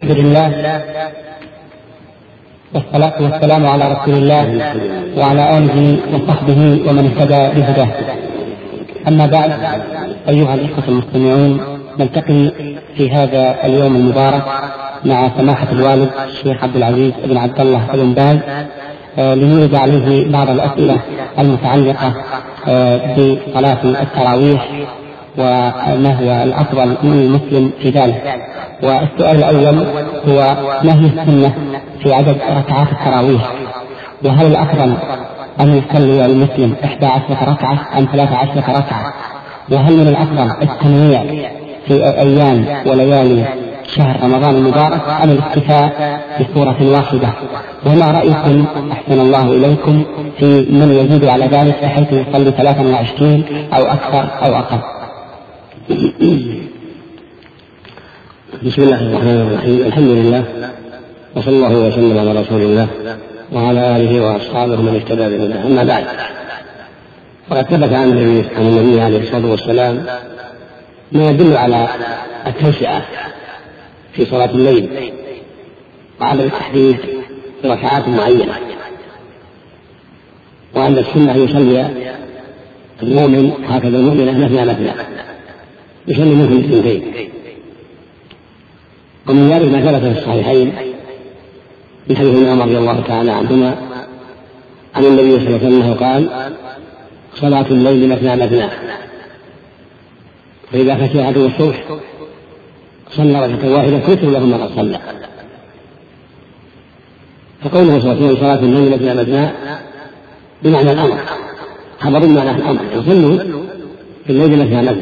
الحمد لله والصلاة والسلام على رسول الله وعلى آله وصحبه ومن اهتدى بهداه. أما بعد، أيها الإخوة المستمعون، نلتقي في هذا اليوم المبارك مع سماحة الوالد الشيخ عبد العزيز بن عبد الله بن باز لنورد عليه بعض الأسئلة المتعلقة بصلاة التراويح وما هو الأفضل للمسلم في ذلك. والسؤال الأول هو: ما هي السنة في عدد ركعات التراويح؟ وهل الأفضل أن يصلي المسلم 11 ركعة أم 13 ركعة؟ وهل من الأفضل التنويع في أيام وليالي شهر رمضان المبارك أم الاكتفاء بسورة واحدة؟ وما رأيكم أحسن الله إليكم في من يزيد على ذلك بحيث يصلي 23 أو أكثر أو أقل؟ بسم الله الرحمن الرحيم. الحمد لله، وصلى الله وسلم على رسول الله وعلى آله وأصحابه من اهتدى بهداه. أما بعد، وقد ثبت عن النبي عليه الصلاة والسلام ما يدل على التوسعة في صلاة الليل وعلى التحديد بركعات معينة، وأن السنة يصلي المؤمن هكذا المؤمنة مثنى يصلي منكم اثنتين. ومن ذلك ما ثبت في الصحيحين من حديث ابن عمر رضي الله تعالى عنهما عن النبي صلى الله عليه وسلم قال: صلاة الليل مثنى، فإذا خشي أحدهم الصبح صلى ركعة واحدة كتب له ما قد صلى. فقوله صلى الله عليه وسلم صلاة الليل مثنى بمعنى الأمر، خبر بمعنى الأمر، يصلوا في الليل مثنى،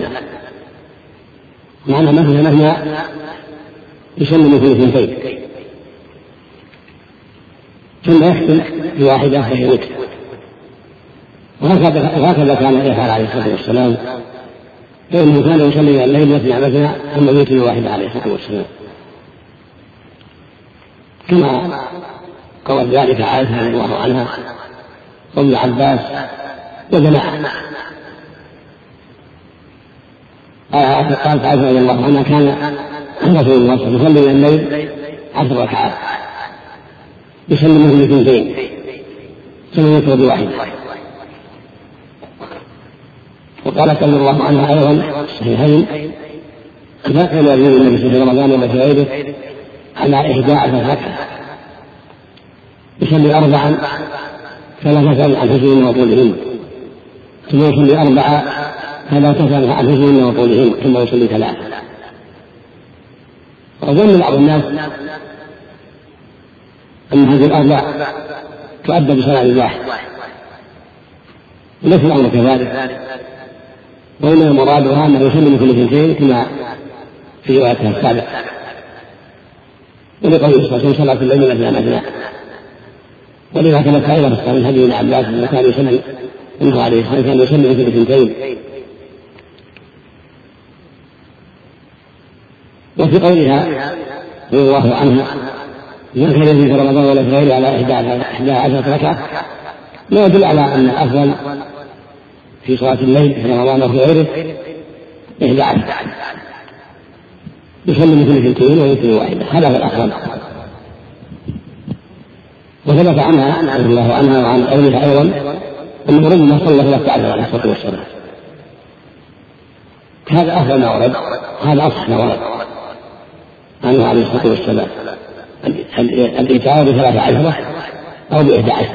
معنى مثنى يسمى من كل اثنتين، ثم يختم بواحدة وهي وتر. وهكذا كان يفعل عليه الصلاة والسلام، فإنه كان يصلي الليل مثنى ثم يوتر بواحدة عليه الصلاة والسلام، كما قال ذلك عائشة رضي الله عنها وابن عباس وجماعة. قالت عائشة رضي الله عنها: كان رسول الله صلى الله عليه وسلم يصلي من الليل 10 ركعات، يصلي منهم اثنتين ثم يوتر بواحدة. وقالت رضي الله عنها أيضا في الصحيحين: ما كان يزيد النبي في رمضان ولا في غيره على 11 ركعة، يصلي 4 فلا تسأل عن حسنهن وطولهن، ثم يصلي 4 فلا تسأل عن حسنهن وطولهن، ثم يصلي 3. وظن بعض الناس أن هذه الأربع تؤدى بصلاة واحد، وليس الأمر كذلك، وإنما مرادها أنه يصلي من كل اثنتين كما في روايتها السابقة، ولقوله صلى الله عليه وسلم: صلاة الليل مثنى. ولذا كانت أيضا في صحيح حديث ابن عباس أنه كان يصلي أنه عليه الصلاة والسلام كان يصلي من كل اثنتين. وفي قولها رضي الله عنها: ما كان يزيد في رمضان ولا في غيره على 11 ركعة، ما يدل على أن الأفضل في صلاة الليل في رمضان وفي غيره 11، يصلي من كل اثنتين ويوتر واحدة، هذا هو الأفضل. وثبت عنها رضي الله عنها وعن غيرها أيضا أنه ربما صلى 13 عليه الصلاة والسلام. هذا أفضل ما ورد، هذا أصح ما ورد عنه عليه الصلاة والسلام، الإيتار ب13 أو ب11،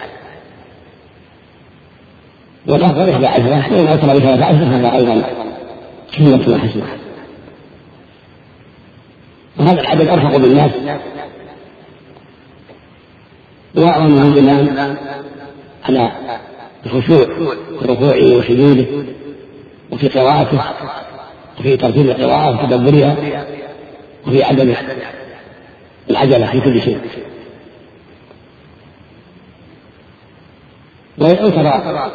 والأفضل 11، وإن أوتر ب13 هذا أيضا سنة حسنة. وهذا العدد أرفق بالناس وأعظم الإمام على الخشوع في ركوعه وسجوده وفي قراءته وفي ترتيب القراءة وتدبرها وفي عدم العجلة في كل شيء. وأوتر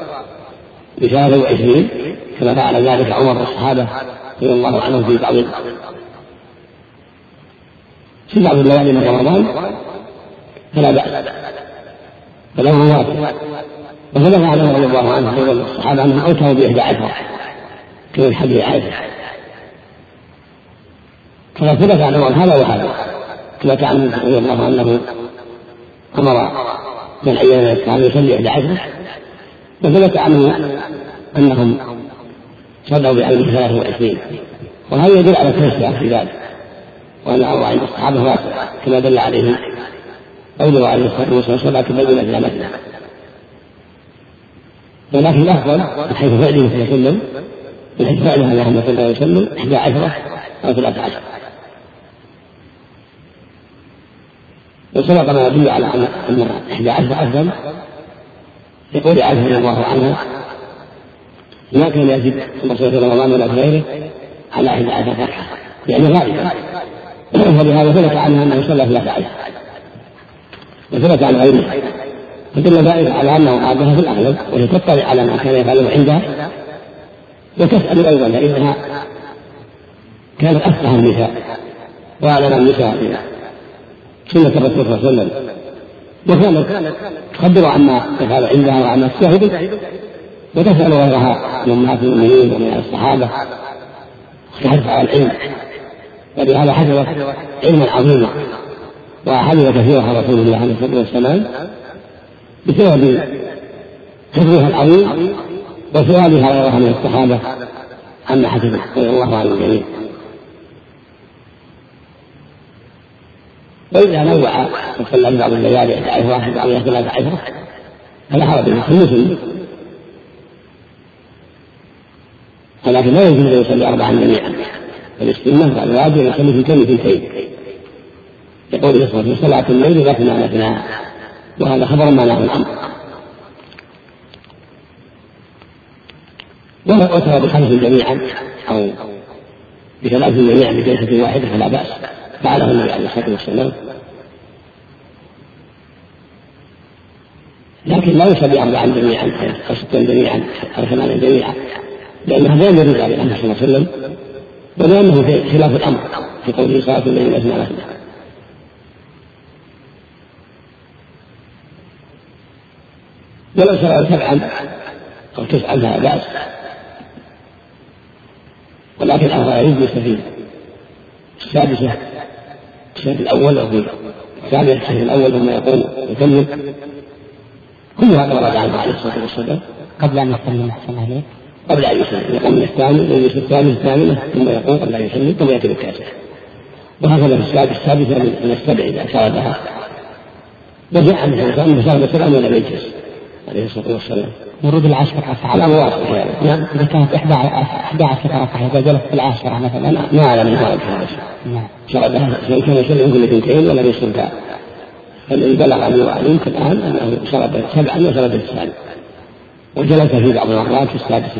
ب23 كما فعل ذلك عمر والصحابة رضي الله عنهم في بعض الليالي من رمضان، فلا بأس، فله موافق. وثبت عنه رضي الله عنه والصحابة أنهم أوتروا ب11 كما حديث عائشة، فلا ثبت عنه هذا وهذا، ثبت عنه رضي الله عنه أمر من أيام الصحابة يصلي 11، وثبت عنه أنهم صلوا بعلم 23، وهذا يدل على التوسعة في ذلك، وأن الأمر عند الصحابة واسع كما دل عليه قوله عليه الصلاة والسلام صلاة الليل مثل مثل. ولكن الأفضل من حيث فعله صلى الله عليه وسلم، من حيث فعله اللهم صل عليه وسلم 11 أو 13. وسبق ما يدل على أن 11 أفضل، يقول عائشة رضي الله عنها ما كان يزيد الرسول في رمضان ولا في غيره على 11 ركعة، يعني غالبا، ولهذا ثبت عنها أنه صلى 13 وثبت عن غيره، فدل ذلك على أنه قادها في الأغلب، وتطلع على ما كان يفعله عندها، وتسأل أيضا لأنها كانت أفقه النساء وأعلم النساء سنة الرسول صلى الله عليه وسلم، وكانت تخبر عما تفعل عندها وعما تشاهد، وتسأل غيرها من أمهات المؤمنين ومن الصحابة وتحرص على العلم، ولهذا حفظت علما عظيما وأحاديث كثيرة عن رسول الله عليه الصلاة والسلام بسبب حفظها العظيم وسؤالها غيرها من الصحابة عما حفظه رضي الله عنه الجميع. وإذا نوع وصلى بعض الليالي 11 بعضها 13 فلا حرج في المسلم، ولكن لا يجوز أن يصلي 4 جميعا، فالسنة والواجب يصلي في كل 2. يقول يصلي صلاة الليل مثنى مثنى، وهذا خبر ما له الأمر. ولو أتى ب5 جميعا أو ب3 جميعا بجلسة واحدة فلا بأس، فعله النبي عليه الصلاة والسلام، لكن لا يصلي 4 جميعا أو 6 جميعا أو 8 جميعا، لأن هذا لا يرد على النبي صلى الله عليه وسلم، ولأنه في خلاف الأمر في قوله صلاة الليل مثنى مثنى. ولو صلى 7 أو 9 فلا بأس، ولكن الأفضل يجلس في السادسة الشهر الأول أو في السابعة الشهر الأول ثم يقوم ويكمل، كل هذا ورد عنه عليه الصلاة والسلام قبل أن يسلم أحسن عليه، قبل أن يسلم يقوم من الثامن ويجلس الثامنة ثم يقوم قبل أن يسلم ثم يأتي بالتاسع، وهكذا في السادسة من السبع إذا شردها. وجاء عن الإنسان مساء السلام ولا يجلس عليه الصلاة والسلام. ورود 10 ركعات لا مواصل يعني. نعم. إذا كانت 11 ركعة إذا جلس في 10 مثلا ما أعلم من هذا الحدث. نعم. شردها كان يسلم كل 2 ولا يسلم، فالذي بلغ يمكن الآن أنه شرد 7 وشرد 9 وجلس في بعض المرات في السادسة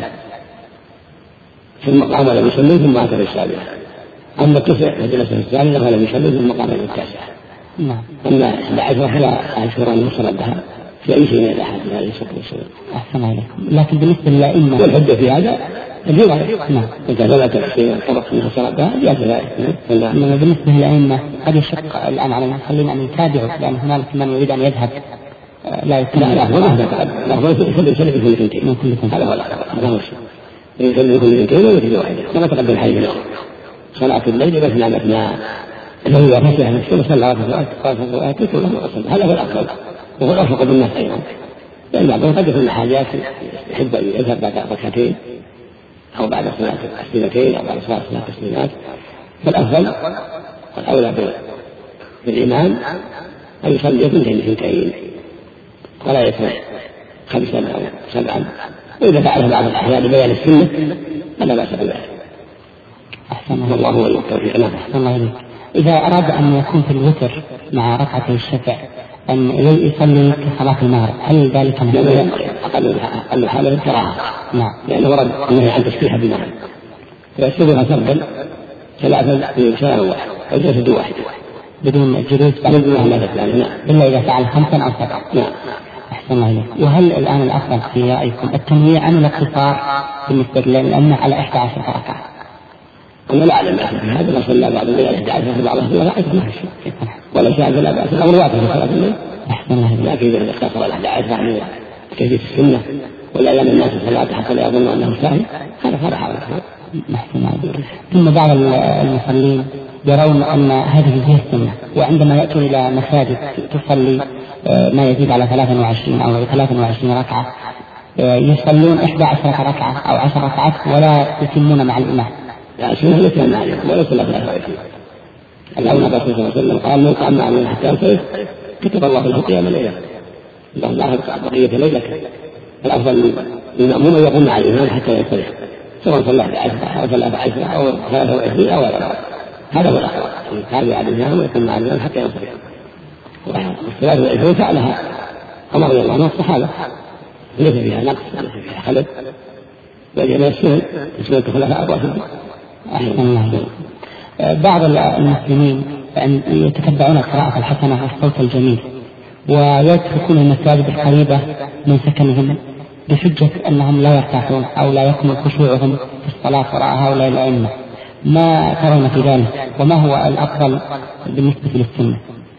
ثم قام ولم يسلم ثم أتى بالسابعة. أما 9 فجلس في الثانية فلم يسلم ثم قام بالتاسعة. نعم. أما 11 فلا أذكر أنه شردها في أي شيء من الأحاديث عليه الصلاة والسلام. أحسن عليكم. لكن بالنسبة للأئمة والحجة في هذا الجمعة. نعم. إذا ثبت في الطرق أنه شردها جاءت ذلك. إنما بالنسبة للأئمة قد يشق الآن على المصلين أن يتابعوا، لأن هنالك من يريد أن يذهب لا يتابع. لا أفضل يسلم كل 2 هذا هو الأفضل، هذا هو الشيء. يسلم كل 2 ويجد واحدة كما تقدم الحديث اليوم. صلاة الليل مثنى مثنى، إذا فتح نفسه صلى ركعتين كلها وصلى، هذا هو الأفضل وهو الأرفق بالناس أيضا، لأن بعضهم قد يكون حاجات يحب أن يذهب بعد 2 أو بعد صلاة التسليمتين أو بعد صلاة التسليمات، فالأفضل والأولى بالإمام أن يصلي 2 ولا يكون 5 أو 7، وإذا فعله بعض الأحيان ببيان السنة فلا بأس بذلك. أحسن الله هو التوفيق. نعم. الله إليك. إذا أراد أن يكون في الوتر مع ركعتي الشفع أن يصلي كصلاة المغرب، هل ذلك مشروع؟ أقل حالة الكراهة. نعم. لأنه ورد النهي عن تسبيح بالمغرب، فيسبها سردا 3 في سلام واحد أو جلسة واحدة بدون جلوس إلا إذا فعل 5 أو 7. نعم. أحسن الله إليك. وهل الآن الأفضل في رأيكم التنويع عن الاقتصار بالنسبة للأئمة على 11 ركعة؟ أنا لا أعلم أحد هذا، ما صلى بعض الليل 11 بعضها 12 ما في شيء، ولا شاهد لا بأس، الأمر واضح في صلاة الليل. أحسن الله إليك. لكن إذا اختصر 11 يعني كيفية السنة ولا يعلم الناس الصلاة حتى لا يظنوا أنه ساهي، هذا فلا حرج. أحسن الله إليك. ثم بعض المصلين يرون أن هذه هي السنة، وعندما يأتون إلى مساجد تصلي ما يزيد على 23 أو 23 ركعة يصلون 11 ركعة أو 10 ركعات ولا يتمون مع الإمام. لا السنة ليس عليهم ولا صلى 23. الأولى الرسول صلى الله عليه وسلم قال: من قام معنا حتى ينصرف كتب الله له قيام الليلة، اللهم لا تقع بقية ليلة. الأفضل للمأموم يقوم مع الإمام حتى ينصرف، سواء صلى 11 أو صلى 10 أو 23 أو غيره، هذا هو الأفضل، يتابع الإمام ويقوم مع الإمام حتى ينصرف. والثلاث والعشرون عمر رضي الله عنه الصحابة ليس فيها نقص ليس فيها خلل، بل من السنن الخلفاء الراشدين. بعض المسلمين يتتبعون القراءة الحسنة والصوت الجميل ويتركون المساجد القريبة من سكنهم بحجة أنهم لا يرتاحون أو لا يكمل خشوعهم في الصلاة وراء هؤلاء الأئمة. ما ترون في ذلك وما هو الأفضل بالنسبة للسنة؟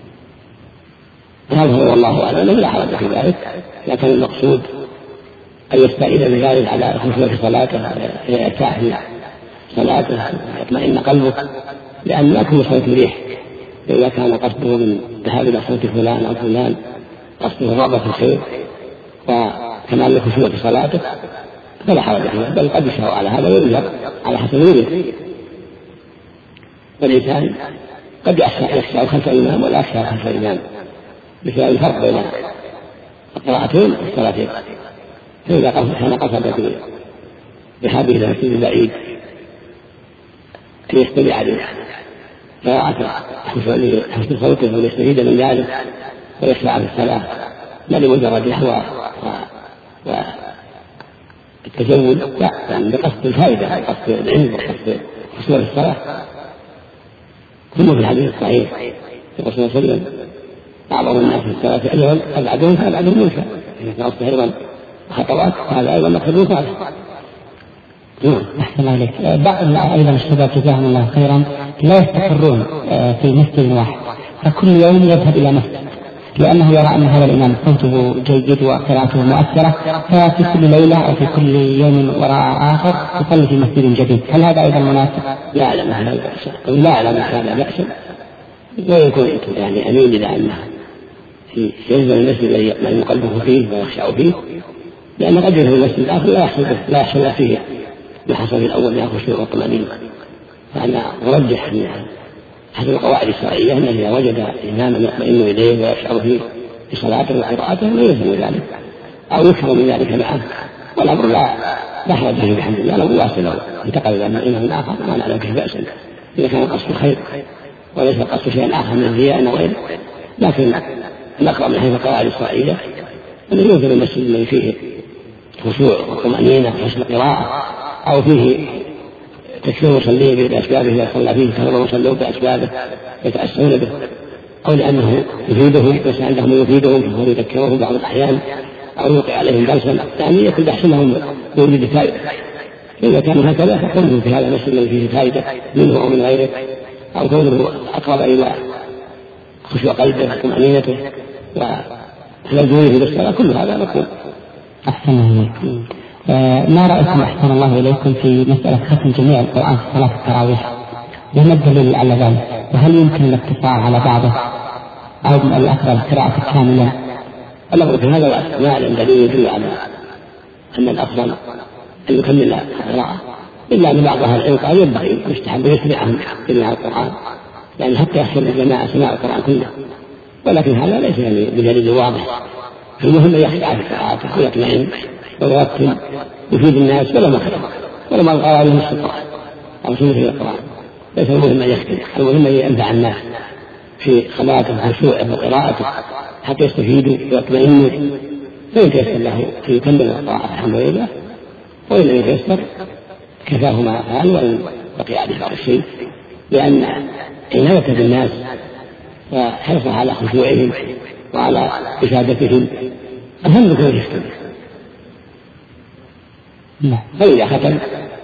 هذا هو والله أعلم، لا حرج في ذلك، لكن المقصود أن يستعيد بذلك على الخشوع في صلاته، يرتاح في صلاته، يطمئن قلبه، لأن لا يكون صوت مريح. إذا كان قصده من ذهاب إلى صوت فلان أو فلان قصده الرغبة في الخير وكمال الخشوع في صلاته فلا حرج فيه، بل قد يشرع على هذا ويرجع على حسب نيته. والإنسان قد يخشى خلف الإمام ولا يخشى خلف الإمام بسبب الفرق بين القراءتين والصلاتين. فإذا كان قصد بحابه إلى مسجد بعيد أن يستمع قراءة حسن صوته ويستفيد من ذلك ويخشع في الصلاة لا لمجرد الهوى والتزود، لا، يعني بقصد الفائدة وقصد العلم وقصد حصول الصلاة. ثم في الحديث الصحيح يقول صلى الله عليه وسلم: أعظم الناس في الصلاة أجرا أبعدهم فأبعدهم موسى. إذا كان قصده أيضا خطوات هذا أيضا مقصود صالح. أحسن عليك. بعض أيضا الشباب جزاهم الله خيرا لا يستقرون في مسجد واحد، فكل يوم يذهب إلى مسجد لأنه يرى أن هذا الإمام صوته جيد وقراءته مؤثرة، ففي كل ليلة أو في كل يوم وراء آخر يصلي في مسجد جديد. هل هذا أيضا مناسب؟ لا أعلم هذا بأس، لا أعلم هذا بأس، ويكون يعني أمين إلى أنه في يلزم المسجد الذي يطمئن قلبه فيه ويخشع فيه، لأن قد يكون المسجد الآخر لا يحصل فيه ما حصل في الأول من الخشوع والطمأنينة. فأنا أرجح أن حسب القواعد الشرعية أن إذا وجد إماما يطمئن إليه ويشعر فيه في صلاته وقراءته لا يلزم ذلك أو يكثر من ذلك معه، والأمر لا حرج فيه بحمد الله. لو واصل انتقل إلى إمام آخر ما نعلم به بأسا إذا كان قصد خير وليس قصد شيء آخر من الرياء أو غيره. لكن الأقرب من حيث القواعد الشرعية أن يوجد المسجد الذي فيه خشوع وطمأنينة وحسن قراءة أو فيه تكثير مصليه بأسبابه إذا صلى فيه كثر مصلوه بأسبابه يتأسون به، أو لأنه يفيدهم بس عندهم يفيدهم فهو يذكرهم بعض الأحيان أو يوقع عليهم درسا، يعني يكون أحسن لهم بوجود فائدة. إذا كانوا هكذا فكونهم في هذا المسجد الذي فيه فائدة منه أو من غيره، أو كونه أقرب إلى خشوع قلبه وطمأنينته ولزومه في الصلاة، كل هذا مطلوب. أحسن الله. ما رأيكم أحسن الله إليكم في مسألة ختم جميع القرآن في صلاة التراويح؟ وما الدليل على ذلك؟ وهل يمكن الاقتصار على بعضه أو الأفضل قراءة كاملة؟ الأمر في هذا ما أعلم دليل يدل على أن الأفضل أن يكمل القراءة، إلا أن بعض أهل العلم قال ينبغي يستحب يسمعهم جميع القرآن، يعني حتى يحصل الجماعة سماع القرآن كله، ولكن هذا ليس يعني بدليل واضح. المهم أن يخشع في قراءته ويطمئن ويرتل يفيد الناس ولا ما قال عليه نصف القرآن أو سنة القرآن. ليس المهم أن يختم، المهم أن ينفع الناس في صلاته وخشوعه وقراءته حتى يستفيدوا ويطمئنوا. فإن تيسر له أن يكمل القراءة الحمد لله، وإن لم يتيسر كفاه ما فعل وإن بقي عليه بعض الشيء، لأن عناية بالناس وحرصه على خشوعهم وعلى إفادتهم أهم من كونه يختم. فإذا ختم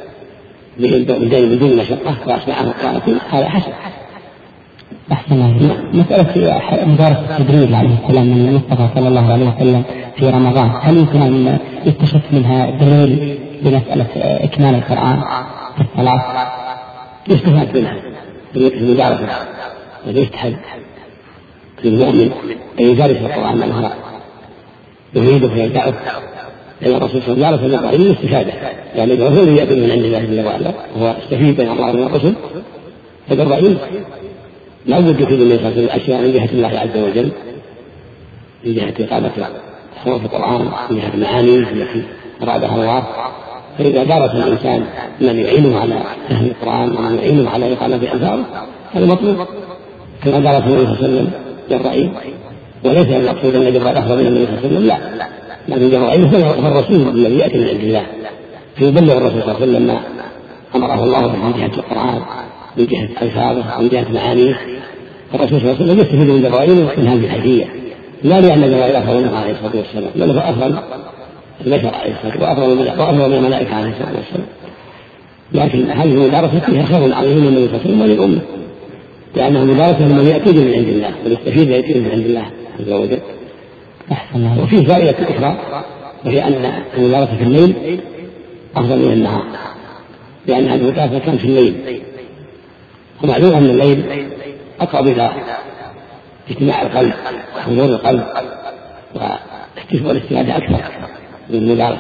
بدون مشقة وأسمعه قراءة هذا حسن. أحسن الله. مسألة مدارسة جبريل عليه السلام من المصطفى صلى الله عليه وسلم في رمضان، هل يمكن أن يكتشف منها دليل بمسألة إكمال القرآن في الصلاة؟ يستفاد منها المدارسة ويستحب للمؤمن أن يدارس القرآن من هو يريده ويدعه، لأن الرسول صلى الله عليه وسلم قال للاستفادة، يعني الرسول يأتي من عند الله جل وعلا وهو يستفيد بين الله من الرسل، فالرأي لا بد في النبي صلى الله عليه وسلم أشياء من جهة الله عز وجل، من جهة إقامة حروف القرآن، من جهة المعاني التي أرادها الله. فإذا درس الإنسان من يعينه على فهم القرآن ومن يعينه على إقامة ألفاظه هذا مطلوب، كما درس النبي صلى الله عليه وسلم بالرأي، وليس المقصود أن يجب الأفضل من النبي صلى الله عليه وسلم، لا، لكن بالرأي هو الرسول الذي يأتي من عند الله فيبلغ الرسول صلى الله عليه وسلم ما أمره الله من جهة القرآن، من جهة ألفاظه، من جهة معانيه. الرسول صلى الله عليه وسلم يستفيد من جبرائيل من هذه الحيثية، لا لأن جبرائيل أفضل منه عليه الصلاة والسلام، بل هو أفضل البشر عليه الصلاة وأفضل من الملائكة عليه الصلاة والسلام، لكن هذه المدارسة فيها خير عظيم من النبي صلى الله عليه وسلم وللأمة، لأنه مدارسة لمن يأتي من عند الله ويستفيد يأتي من عند الله عز وجل. وفيه فائدة أخرى، وهي أن المدارسة في الليل أفضل من النهار، لأن هذه المدارسة كانت في الليل، ومعلوم أن الليل أقرب إلى اجتماع القلب وحضور القلب والاستفادة أكثر من المدارسة.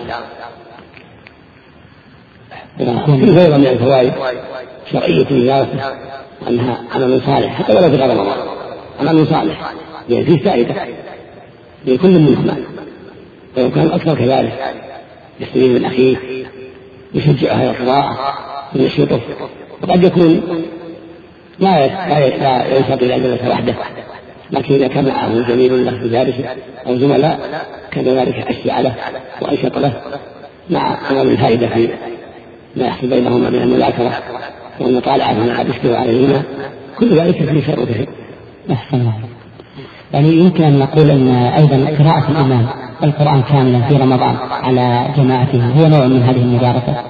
في غير من الفوائد شرعية المدارسة أنها عمل صالح حتى ولو في غير رمضان، عمل صالح يعني فيه فائدة لكل منهما، ولو كان الأكثر كذلك يستفيد من أخيه، يشجعه على القراءة وينشطه، وقد يكون لا ينشط إلى جلسة وحده، لكن إذا كان معه زميل له مدارسه أو زملاء كان ذلك أشجع له وأنشط له، مع عمل الفائدة في ما يحصل بينهما من المذاكرة والمطالعة فيما قد يشكل عليهما، كل ذلك فيه شر كثير. يعني يمكن أن نقول أن أيضا قراءة الإمام القرآن كاملا في رمضان على جماعته هو نوع من هذه المدارسة،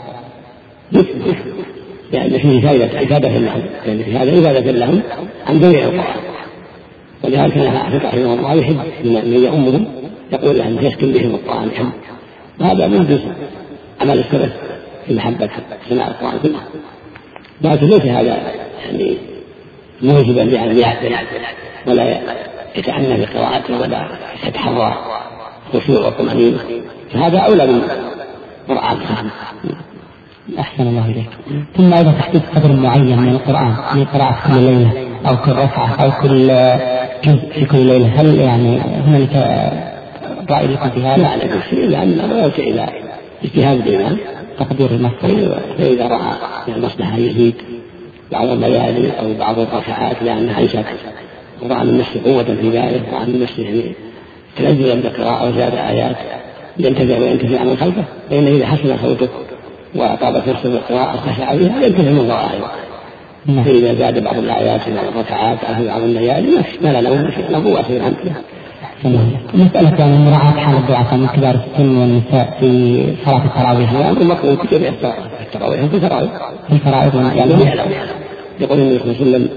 يعني فيه عبادة لهم، يعني في هذا عبادة لهم عن جميع القرآن، ولهذا كان أحمد رحمه الله يحب من يؤمهم يقول لهم يختم بهم القرآن يحب، وهذا من جزء عمل السلف في محبة سماع القرآن كله، لكن ليس هذا يعني موجبا لعبده ولا يتعنى بقراءته ولا يتحرى خشوع وطمأنينة، فهذا أولى من مراعاة الفهم. أحسن الله إليك. ثم أيضا تحديد قدر معين من القرآن لقراءة كل ليلة أو كل ركعة أو كل جزء في كل ليلة، هل يعني هنالك رأي لكم في هذا؟ لا لا شيء، لأن لا يرجع إلى اجتهاد الإمام تقدير المصلحة، فإذا رأى المصلحة يزيد بعض الليالي أو بعض الركعات لأنها عيشت ورأى من نفسه قوة في ذلك ورأى من نفسه تنزل من القراءة وزاد آيات ينتفع من خلفه، فإنه إذا حسن صوته وطابت نفسه القراءة خشع بها ينتفع من ورائه. فإذا زاد بعض الآيات من الركعات أو بعض الليالي ما لا له قوة في عنه. مسألة يعني مراعاة حال الضعفاء من كبار السن والنساء في صلاة التراويح، هذا أمر مطلوب في جميع التراويح في الفرائض يعني يقول النبي صلى الله عليه وسلم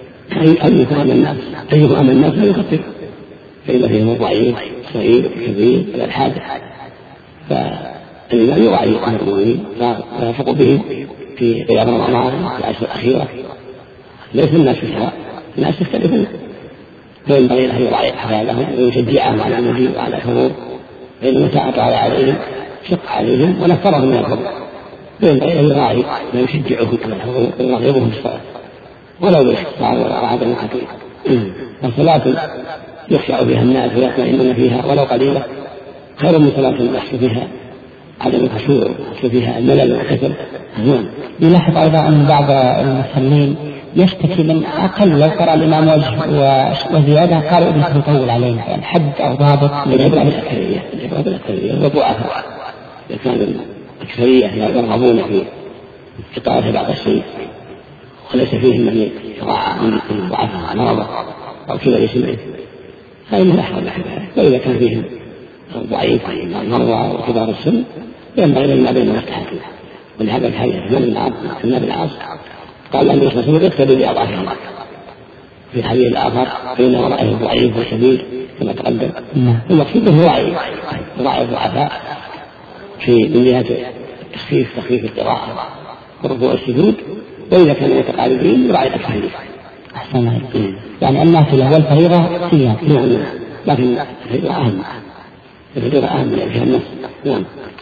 أيكم أمن الناس لا يخفف، فإن فيهم الضعيف الصغير الكبير الحاج، فالإمام يراعي أمر المؤمنين ويرفق بهم في قيام رمضان في العشر الأخيرة، ليس الناس في سواء، الناس يختلفون، فينبغي له يراعي أحوالهم ويشجعهم على المجيء وعلى الحضور، فإن متى أطال عليهم شق عليهم ونفرهم من الحضور، فينبغي له يراعي ويشجعهم على الحضور ويرغبهم في الصلاة ولو بالاختصار ولا عدم الحقيقة. الصلاة يخشع فيها الناس ويطمئنون فيها ولو قليلة خير من صلاة يحصل فيها عدم الخشوع ويحصل فيها الملل والكسل. يلاحظ أيضا أن بعض المصلين يشتكي من أقل لو قرأ الإمام وجه وزيادة قالوا إنه يطول علينا، يعني حد أو ضابط العبرة بالأكثرية والضعفاء، إذا كان الأكثرية يرغبون في قراءة بعض الشيء وليس فيهم من يراعى من ضعفها مرضى أو كبر سنه فإنه يحرم بذلك، وإذا كان فيهم ضعيف مرضى وكبار السن ينبغي لنا بين مستحيل. ولهذا الحديث ابن العاص قال النبي صلى الله عليه وسلم يقتدي بأضعافهم، في الحديث الآخر فإن ورائه ضعيف وشديد كما تقدم، المقصود هو راعي الضعفاء في من جهة تخفيف القراءة والركوع والسجود وإذا كانوا متقاربين يراعي التحديث. أحسن عليك. يعني النافلة والفريضة صيام. نعم، لكن الفريضة أهم. الفريضة أهم من النفس. نعم.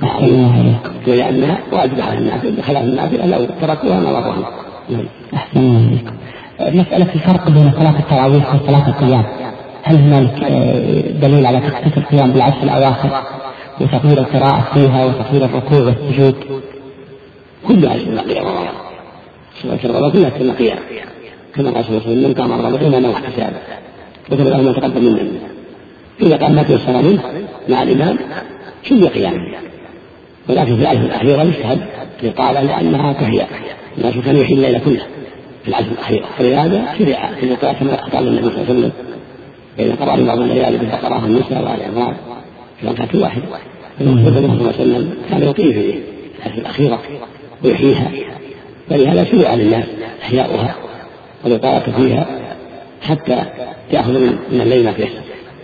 ولأنها واجب على الناس بخلاف النافلة لو تركوها ما ضرهم. أحسن عليك. مسألة الفرق بين صلاة التراويح وصلاة القيام، هل هنالك دليل على تخصيص القيام بالعشر الأواخر وتطويل القراءة فيها وتطويل الركوع والسجود؟ كلها سنة قيام الله، صلاة الرواح كلها سنة قيام، كما قال صلى الله عليه وسلم: قام رمضان ما واحتسابا وكتب له ما تقدم من ذنبه. إذا قام في الصلاة منه مع الإمام شبه قيام، ولكن في العشر الأخيرة يستحب الإطالة لأنها تهيأ، الناس كانوا يحيي الليل كله في العشر الأخيرة، فلهذا شرع في الإطالة كما قال النبي صلى الله عليه وسلم: إذا قرأ بعض الليالي بالبقرة النساء والعمران في ركعة واحدة. النبي صلى الله عليه وسلم كان يطيل في العشر الأخيرة ويحييها، فلهذا شرع للناس إحياؤها والإطالة فيها حتى يأخذ من الليل ما تيسر.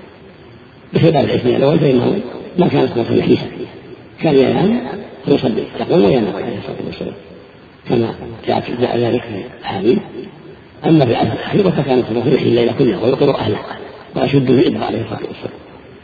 بخلاف الاثنين الأول فإنه ما كان سنة يحييها، كان ينام ويصلي، يقوم وينام عليه الصلاة والسلام كما جاء ذلك في الأحاديث. أما في العشر الأخيرة فكان سنة يحيي الليل كله ويقر أهله ويشد في إبره عليه الصلاة والسلام.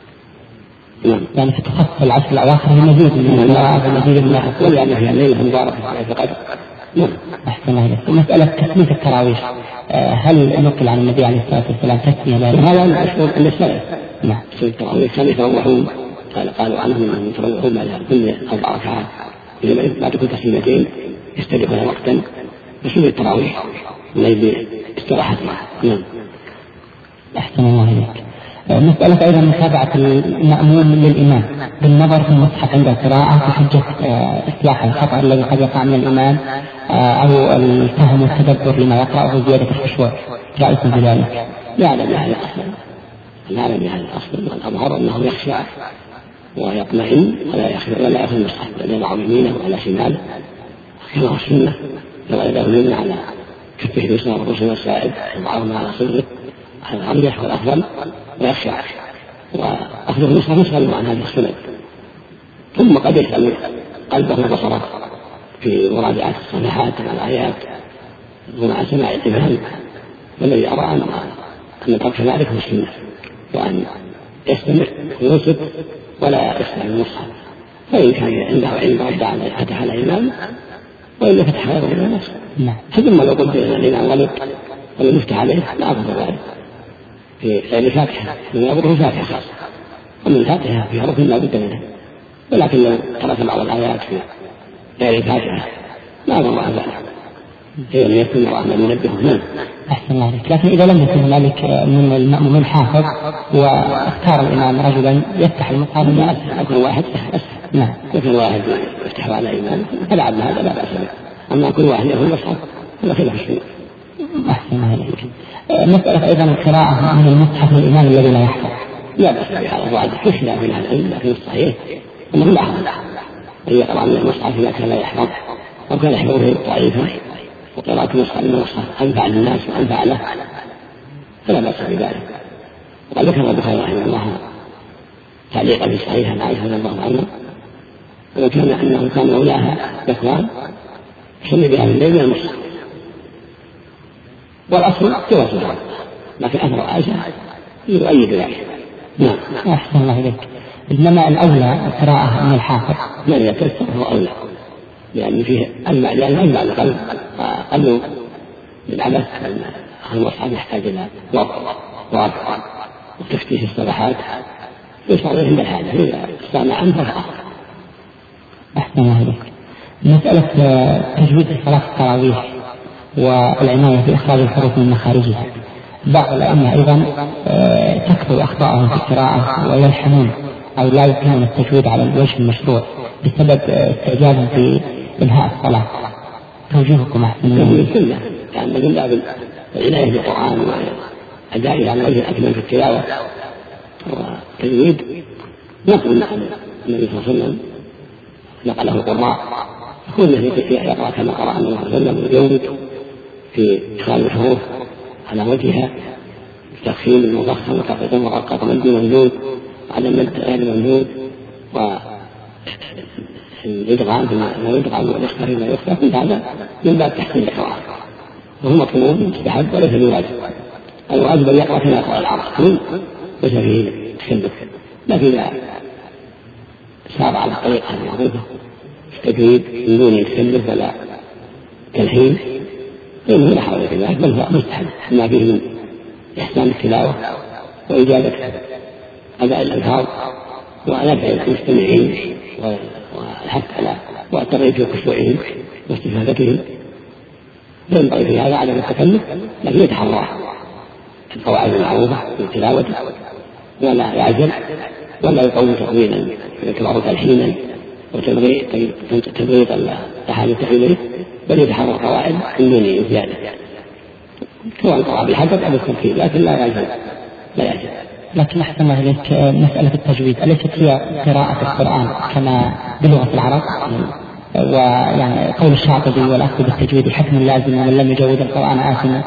يعني تتخصص العشر الأواخر بمزيد من القراءة ومزيد من الحصول، لأن فيها الليلة مباركة في القدر. أحسن عليك. مسألة تسمية التراويح، هل نقل عن النبي عليه الصلاة والسلام تسمية ذلك؟ هذا أشهر أن السلف نعم التراويح كانوا يتروحون، قالوا عنهم أنهم يتروحون بعد كل 4 ركعات بعد كل تسليمتين يستريحون وقتا يصلي التراويح الليل باستراحتها. نعم. أحسن الله إليك. مسألة أيضا متابعة المأموم للإمام بالنظر في المصحف عند القراءة بحجة إصلاح الخطأ الذي قد يقع من الإمام أو الفهم والتدبر لما يقرأه زيادة الخشوع، رأيكم بذلك؟ لا هذا أصلا، لا هذا أصلا، والأظهر أنه يخشى ويطمئن ولا يأخذ المصحف بل يضع يمينه على شماله كما هو السنة، لو يضع يمينه على كفه اليسرى والرسل والسائد وضعهما على صدره على الأرجح والأفضل ويخشى، وأخذ المصحف يسأل عن هذه السنة، ثم قد يسأل قلبه وبصره في مراجعة الصفحات مع الآيات ومع سماع الإمام، والذي أرى أن ترك ذلك هو السنة، وأن يستمع وينصت ولا يسأل المصحف، فإن كان عنده علم رد فتح على الإمام وإلا فتح غيره من الناس. ثم لو قلت أن الإمام غلط ولم يفتح عليه لا أفضل ذلك في غير الفاتحة، من يضره الفاتحة خاصة، ومن الفاتحة فيها ركن لا بد منه، ولكن لو ترك بعض الآيات في غير الفاتحة لا أضر عن ذلك، هي لم يكن الله من ينبهه. أحسن الله عليك. لكن إذا لم يكن هنالك من المأمومين حافظ واختار الإمام رجلا يفتح المصحف يكون واحد نعم يكون واحد يفتح على الإمام فلعل هذا لا بأس به، أما كل واحد يأخذ المصحف هذا خلاف السنة. أحسن الله عليك. مسألة أيضا القراءة من المصحف للإمام الذي لا يحفظ، لا بأس بهذا، وعد خلاف من العلم، لكن الصحيح أنه لا حرج أن يقرأ من المصحف إذا كان لا يحفظ أو كان يحفظه ضعيفا، وقراءة المصحف من المصحف أنفع للناس وأنفع له فلا بأس بذلك. وقد ذكر البخاري رحمه الله تعليقا في صحيح عن عائشة رضي الله عنها وكان أنه كان مولاها ذكوان يصلي بها من الليل من المصحف، والأصل جواز ذلك، لكن أثر عائشة يؤيد ذلك. نعم. أحسن الله إليك. إنما الأولى القراءة من الحافظ من يتيسر هو أولى، لأن فيه أنفع القلب قلب بالعبث، المصحف يحتاج إلى ضبط وتفتيش الصفحات يشعر عند الحاجة، إذا استغنى عنه فهو. أحسن الله إليك. مسألة تجويد صلاة التراويح والعناية بإخراج الحروف من مخارجها، بعض الأئمة أيضا تكثر أخطاءهم في القراءة ويلحنون أو لا يتقنون التجويد على الوجه المشروع بسبب استعجالهم في إنهاء الصلاة، توجيهكم أحسن من السنة كان من باب العناية بالقرآن وأدائه على وجه الأكمل في التلاوة والتجويد. نقل عن النبي صلى الله عليه وسلم نقله القراء يكون يقرأ كما قرأ النبي صلى الله عليه وسلم ويجود في إخراج الحروف على وجهها، التفخيم المضخم وتقطيع المرقق مد ممدود على مد غير ممدود الإدغام والإدغام والإخفاء فيما يخفى، كل هذا من باب تحسين القراءة، وهو مطلوب مستحب وليس بواجب. الواجب أن يقرأ كما يقرأ العرب ليس فيه تشبه، لكن إذا سار على الطريقة المعروفة التجويد من دون تشبه ولا تلحين فإنه لا حول في ذلك، بل هو مستحب ما فيه من إحسان التلاوة وإجابة أداء الألفاظ ونفع المستمعين والحث على والترغيب في خشوعهم واستفادتهم. ينبغي في هذا عدم التكلف، لكن يتحرى القواعد المعروفة في تلاوته ولا يعجل ولا يقوم تقويلا يتبع تلحينا وتبغيط الأحاديث إليه، بل يتحرى القواعد من دون زيادة، سواء قرأ بالحدث أو بالترتيب، لكن لا يعجل. لكن أحسن الله إليك، مسألة التجويد أليست هي قراءة القرآن كما بلغة العرب؟ ويعني قول الشاطبي والأخذ بالتجويد حكم لازم ومن لم يجود القرآن آثم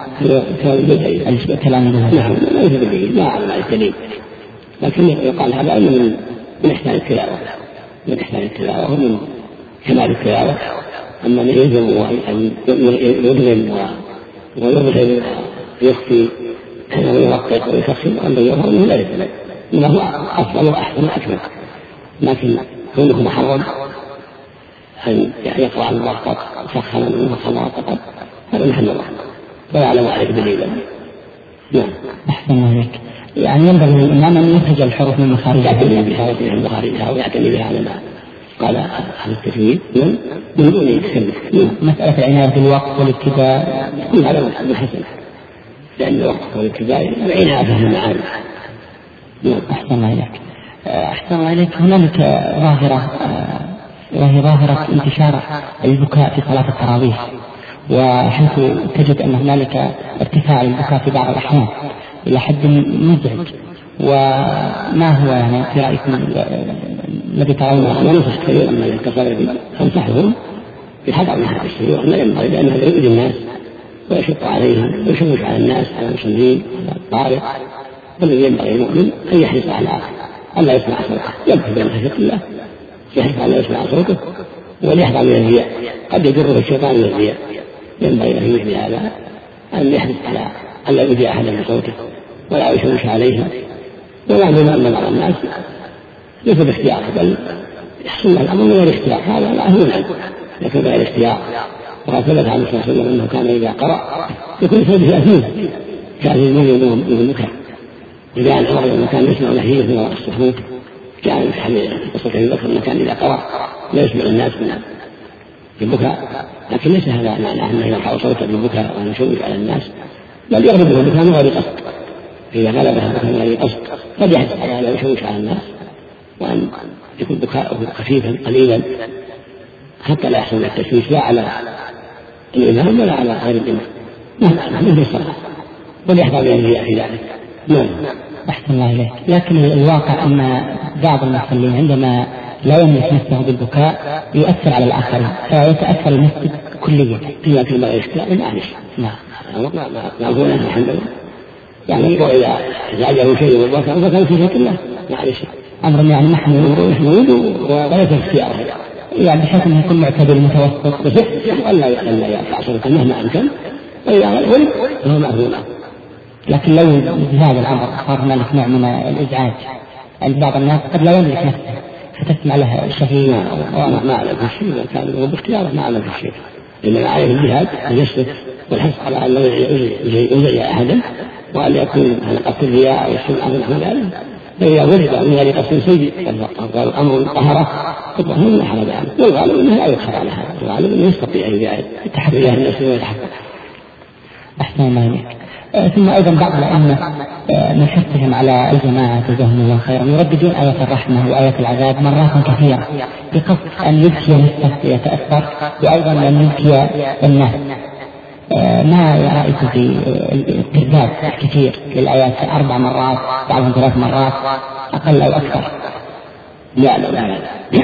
الكلام به. نعم، ليس بالدليل، لا أعلم عن الدليل، لكن يقال هذا أنه من إحسان التلاوة، من إحسان التلاوة ومن كمال التلاوة. أما من يلزم أن يدغم ويظهر ويخفي ويرقق ويفخم وأن يظهر أنه لا يفعل، إنه هو أفضل وأحسن وأكمل، لكن كونه محرم أن يقرأ المرقق مسخنا ومرققا هذا محل الله ولا يعلم عليه دليلا. نعم. أحسن الله عليك. يعني ينبغي للإمام أن يخرج الحروف من مخارجها، يعتني بها وفي مخارجها ويعتني بها على ما قال أهل التجويد من دون يتكلف. مسألة العناية بالوقت والابتداء كل هذا من حسن، لأن الوقت والابتداء العناية فهم المعاني. أحسن الله عليك. أحسن الله عليك. هنالك ظاهرة وهي ظاهرة انتشار البكاء في صلاة التراويح، وحيث تجد أن هنالك ارتفاع البكاء في بعض الأحيان إلى حد مزعج، وما هو يعني في رأيكم الذي ترونه؟ أنا ننصح كثيرا من يتصل بي أنصحهم بالحذر من هذا الشيء، وأن ينبغي لأن هذا يؤذي الناس ويشق عليهم ويشوش على الناس على المصلين على الطارق، والذي ينبغي المؤمن أن يحرص على ألا يسمع صوته، يبحث بين خشية الله، يحرص على يسمع صوته وليحذر من الرياء، قد يجره الشيطان من الرياء. ينبغي له مثل هذا أن يحرص على ألا يؤذي أحدا بصوته ولا يشوش عليها، ولا يعلم أن بعض الناس ليس باختياره بل يحصل له الأمر من غير اختيار، هذا لا هو العلم، لكن غير اختيار. وقد ثبت عن صلى الله عليه وسلم أنه كان إذا قرأ يكون صوته أثيما كأثير من البكاء. إذا عن عمر لما كان يسمع نحيه في وراء الصفوف، جاء في حديث قصة أبي بكر أنه كان إذا قرأ لا يسمع الناس من البكاء، لكن ليس هذا معناه أنه يرفع صوته بالبكاء وأن يشوش على الناس، بل يغلبه البكاء من غير قصد. إذا غلبه البكاء من غير قصد قد يحدث على لا يشوش على الناس، وأن يكون بكاءه خفيفا قليلا حتى لا يحصل التشويش لا على الإمام ولا على غير الإمام، نحن في الصلاة وليحذر من الرياء في ذلك. نعم. أحسن الله إليك. لكن الواقع أن بعض المصلين عندما لا يملك نفسه بالبكاء يؤثر على الآخرين فيتأثر المسجد كليا. لكن ما يشتاء معلش. نعم. ما هو لنا الحمد لله. يعني وإذا زعجه شيء والبكاء فكان في شيء الله معلش. أمر يعني محمود وليس اختياره، يعني بحيث أنه يكون معتدل متوسط بصح ولا يرفع صوته مهما أمكن، وإذا ولد فهو مأذون. لكن لو بهذا الأمر صار هنالك نوع من الإزعاج عند بعض الناس قد لا يملك نفسه فتسمع له الشهيد ما أعلم في الشيء، إذا كان هو باختياره ما أعلم في الشيء، إنما عليه الجهاد اليسر والحرص على أن لا يزعج أحدا وأن يكون على قصد الرياء أو السمعة ونحو ذلك. فإذا ولد من غير قصد سيء قال أمر طهرة فهو لا حرج عنه، والغالب أنه لا يدخل على هذا، والغالب أنه يستطيع أن يتحكم في النفس ويتحكم. أحسن الله إليك. ثم أيضا بعض الأئمة من حرصهم على الجماعة جزاهم الله خيرا يرددون آية الرحمة وآية العذاب مرات كثيرة بقصد أن يبكي نفسه ويتأثر، وأيضا أن يبكي الناس. ما رأيك في الكذاب كثير للآيات 4 مرات بعضهم 3 مرات أقل أو أكثر؟ لا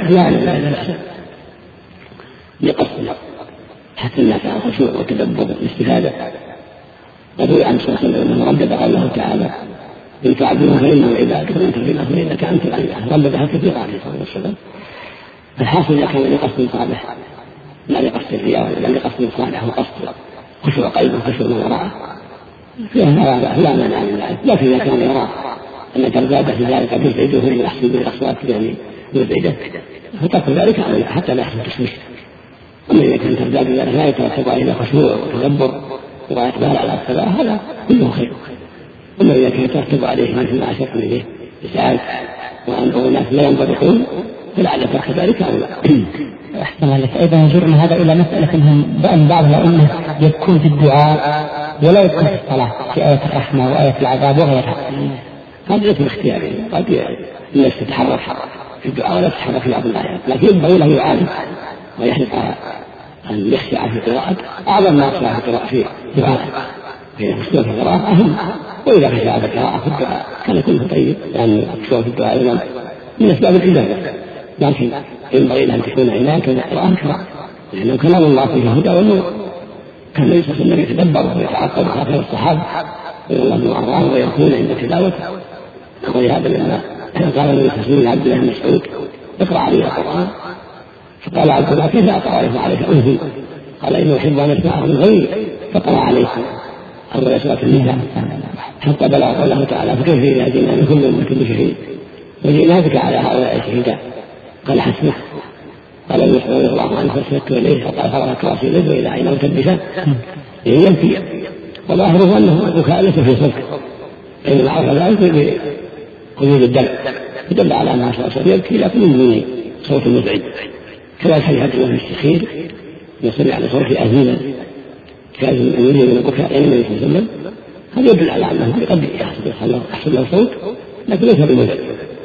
لقصد حتى الناس على الخشوع والتدبر والاستفادة. قالوا عن صلى الله عليه وسلم أنه ردد الله تعالى إن تعبدوا فإنه عبادك وإن تغفروا فإنك أنت العباد، رددها كثيرا عليه الصلاة والسلام. الحاصل إذا كان لقصد صالح لا لقصد الرياء ولا لقصد صالح وقصد خشوع قلبه وخشوع من وراءه لا مانع من ذلك. لكن إذا كان يرى أن ترداد في ذلك تزعجه ويحصل به الأصوات يعني مزعجة فترك ذلك حتى لا يحصل تشويش. أما إذا كان ترداد ذلك لا يترتب عليه خشوع وتدبر وإقبال على الصلاة هذا كله خير. أما إذا كان يترتب عليه مثل ما أشرت إليه إسعاف وأن الناس لا ينطبقون فلعل ترك ذلك أو لا. أحسن عليك. أيضا يجرنا هذا إلى مسألة أن بعض الأئمة يبكون في الدعاء ولا يبكون في الصلاة في آية الرحمة وآية العذاب وغيرها. هذا ليس باختياره، قد الناس تتحرك في الدعاء ولا تتحرك في بعض الآيات، لكن ينبغي له يعالج ويحرص أن يخشع في القراءة أعظم ما يخشع في القراءة في الدعاء. فإذا خشوع في القراءة أهم، وإذا خشع في القراءة في الدعاء كان كله طيب، لأن خشوع في الدعاء أيضا من أسباب العبادة، لكن ينبغي أن تكون عناية القرآن لأنه كلام الله فيه هدى والنور. كان النبي صلى الله عليه وسلم يتدبر ويتعقب خاطر الصحابة رضي الله عنهم ويكون عند تلاوته. ولهذا لما قال النبي صلى الله عليه وسلم لعبد الله بن مسعود اقرأ علي القرآن، فقال عبد الله كيف أقرأ عليك أنزل؟ قال إنه أحب أن أسمعه من غيري فقرأ عليكم أول سورة النساء حتى بلغ قوله تعالى فكيف إذا جئنا من كل أمة بشهيد وجئنا بك على هؤلاء شهيدا قال حسبه. قال ابن مسعود رضي الله عنه فسلكت إليه فقال فرغت رأسي إليه وإلى عينه تلبسا ينفي، وظاهره أنه بكاء ليس في صدق، إنما عرف ذلك بقيود الدم يدل على أنها صلى الله عليه وسلم يبكي لكن من دون صوت مزعج. كذلك حديث ابن الشخير يسمع على صوت أزيلا كأن يريد من البكاء يعني النبي صلى الله عليه وسلم، هذا يدل على أنه قد يحصل له صوت لكن ليس بمزعج.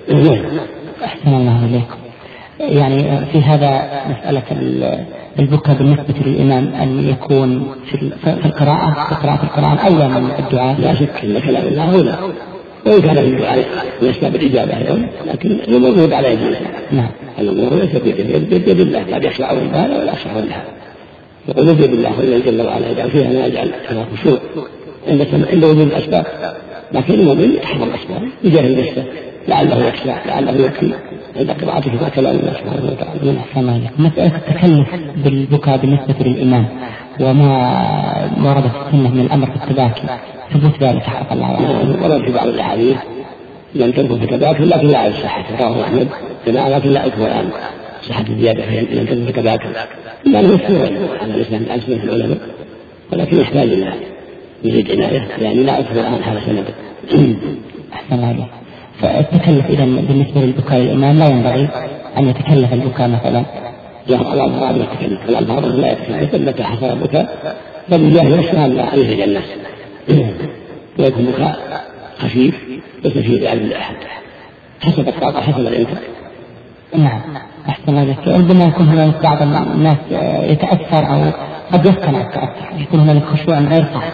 أحسن الله إليكم. يعني في هذا مسألة البكاء بالنسبة للإمام أن يكون في قراءة القرآن أولى من الدعاء. لا شك أن كلام الله أولى، وإن كان في الدعاء من أسباب الإجابة أيضا، لكن الأمور على يد الإنسان. نعم. الأمور ليست بيد الله، قد يخشع لها ولا يخشع لها. يقول بيد الله جل وعلا يجعل فيها ما يجعل فيها خشوع عند وجود الأسباب، لكن المؤمن يتحمل الأسباب يجاهد نفسه لعله يخشع لعله يبكي عند قراءته في كلام الله سبحانه وتعالى. مسألة التكلف بالبكاء بالنسبة للإمام وما ورد في السنة من الأمر في التباكي ثبوت ذلك حق الله عنه. ورد في بعض الأحاديث لم تكن في التباكي لكن لا أعرف صحته، رواه أحمد جماعة لكن لا أذكر الآن صحة الزيادة لم تكن في التباكي، لأنه مشهور على الإسلام عن سنة العلماء، ولكن يحتاج إلى يزيد عناية يعني لا أذكر الآن حال سنته. أحسن عليه. فالتكلف إذا بالنسبة للبكاء للإمام لا ينبغي أن يتكلف البكاء مثلا. لا الألفاظ لا يتكلف، الألفاظ لا يتكلف متى حصل البكاء بل يجاهد نفسه أن لا يزعج الناس، ويكون بكاء خفيف ليس فيه إزعاج لأحد حسب الطاقة حسب الإمكان. نعم. أحسن عليك. ربما يكون هناك بعض الناس يتأثر أو قد يسكن التأثر، يكون هناك خشوع غير صحيح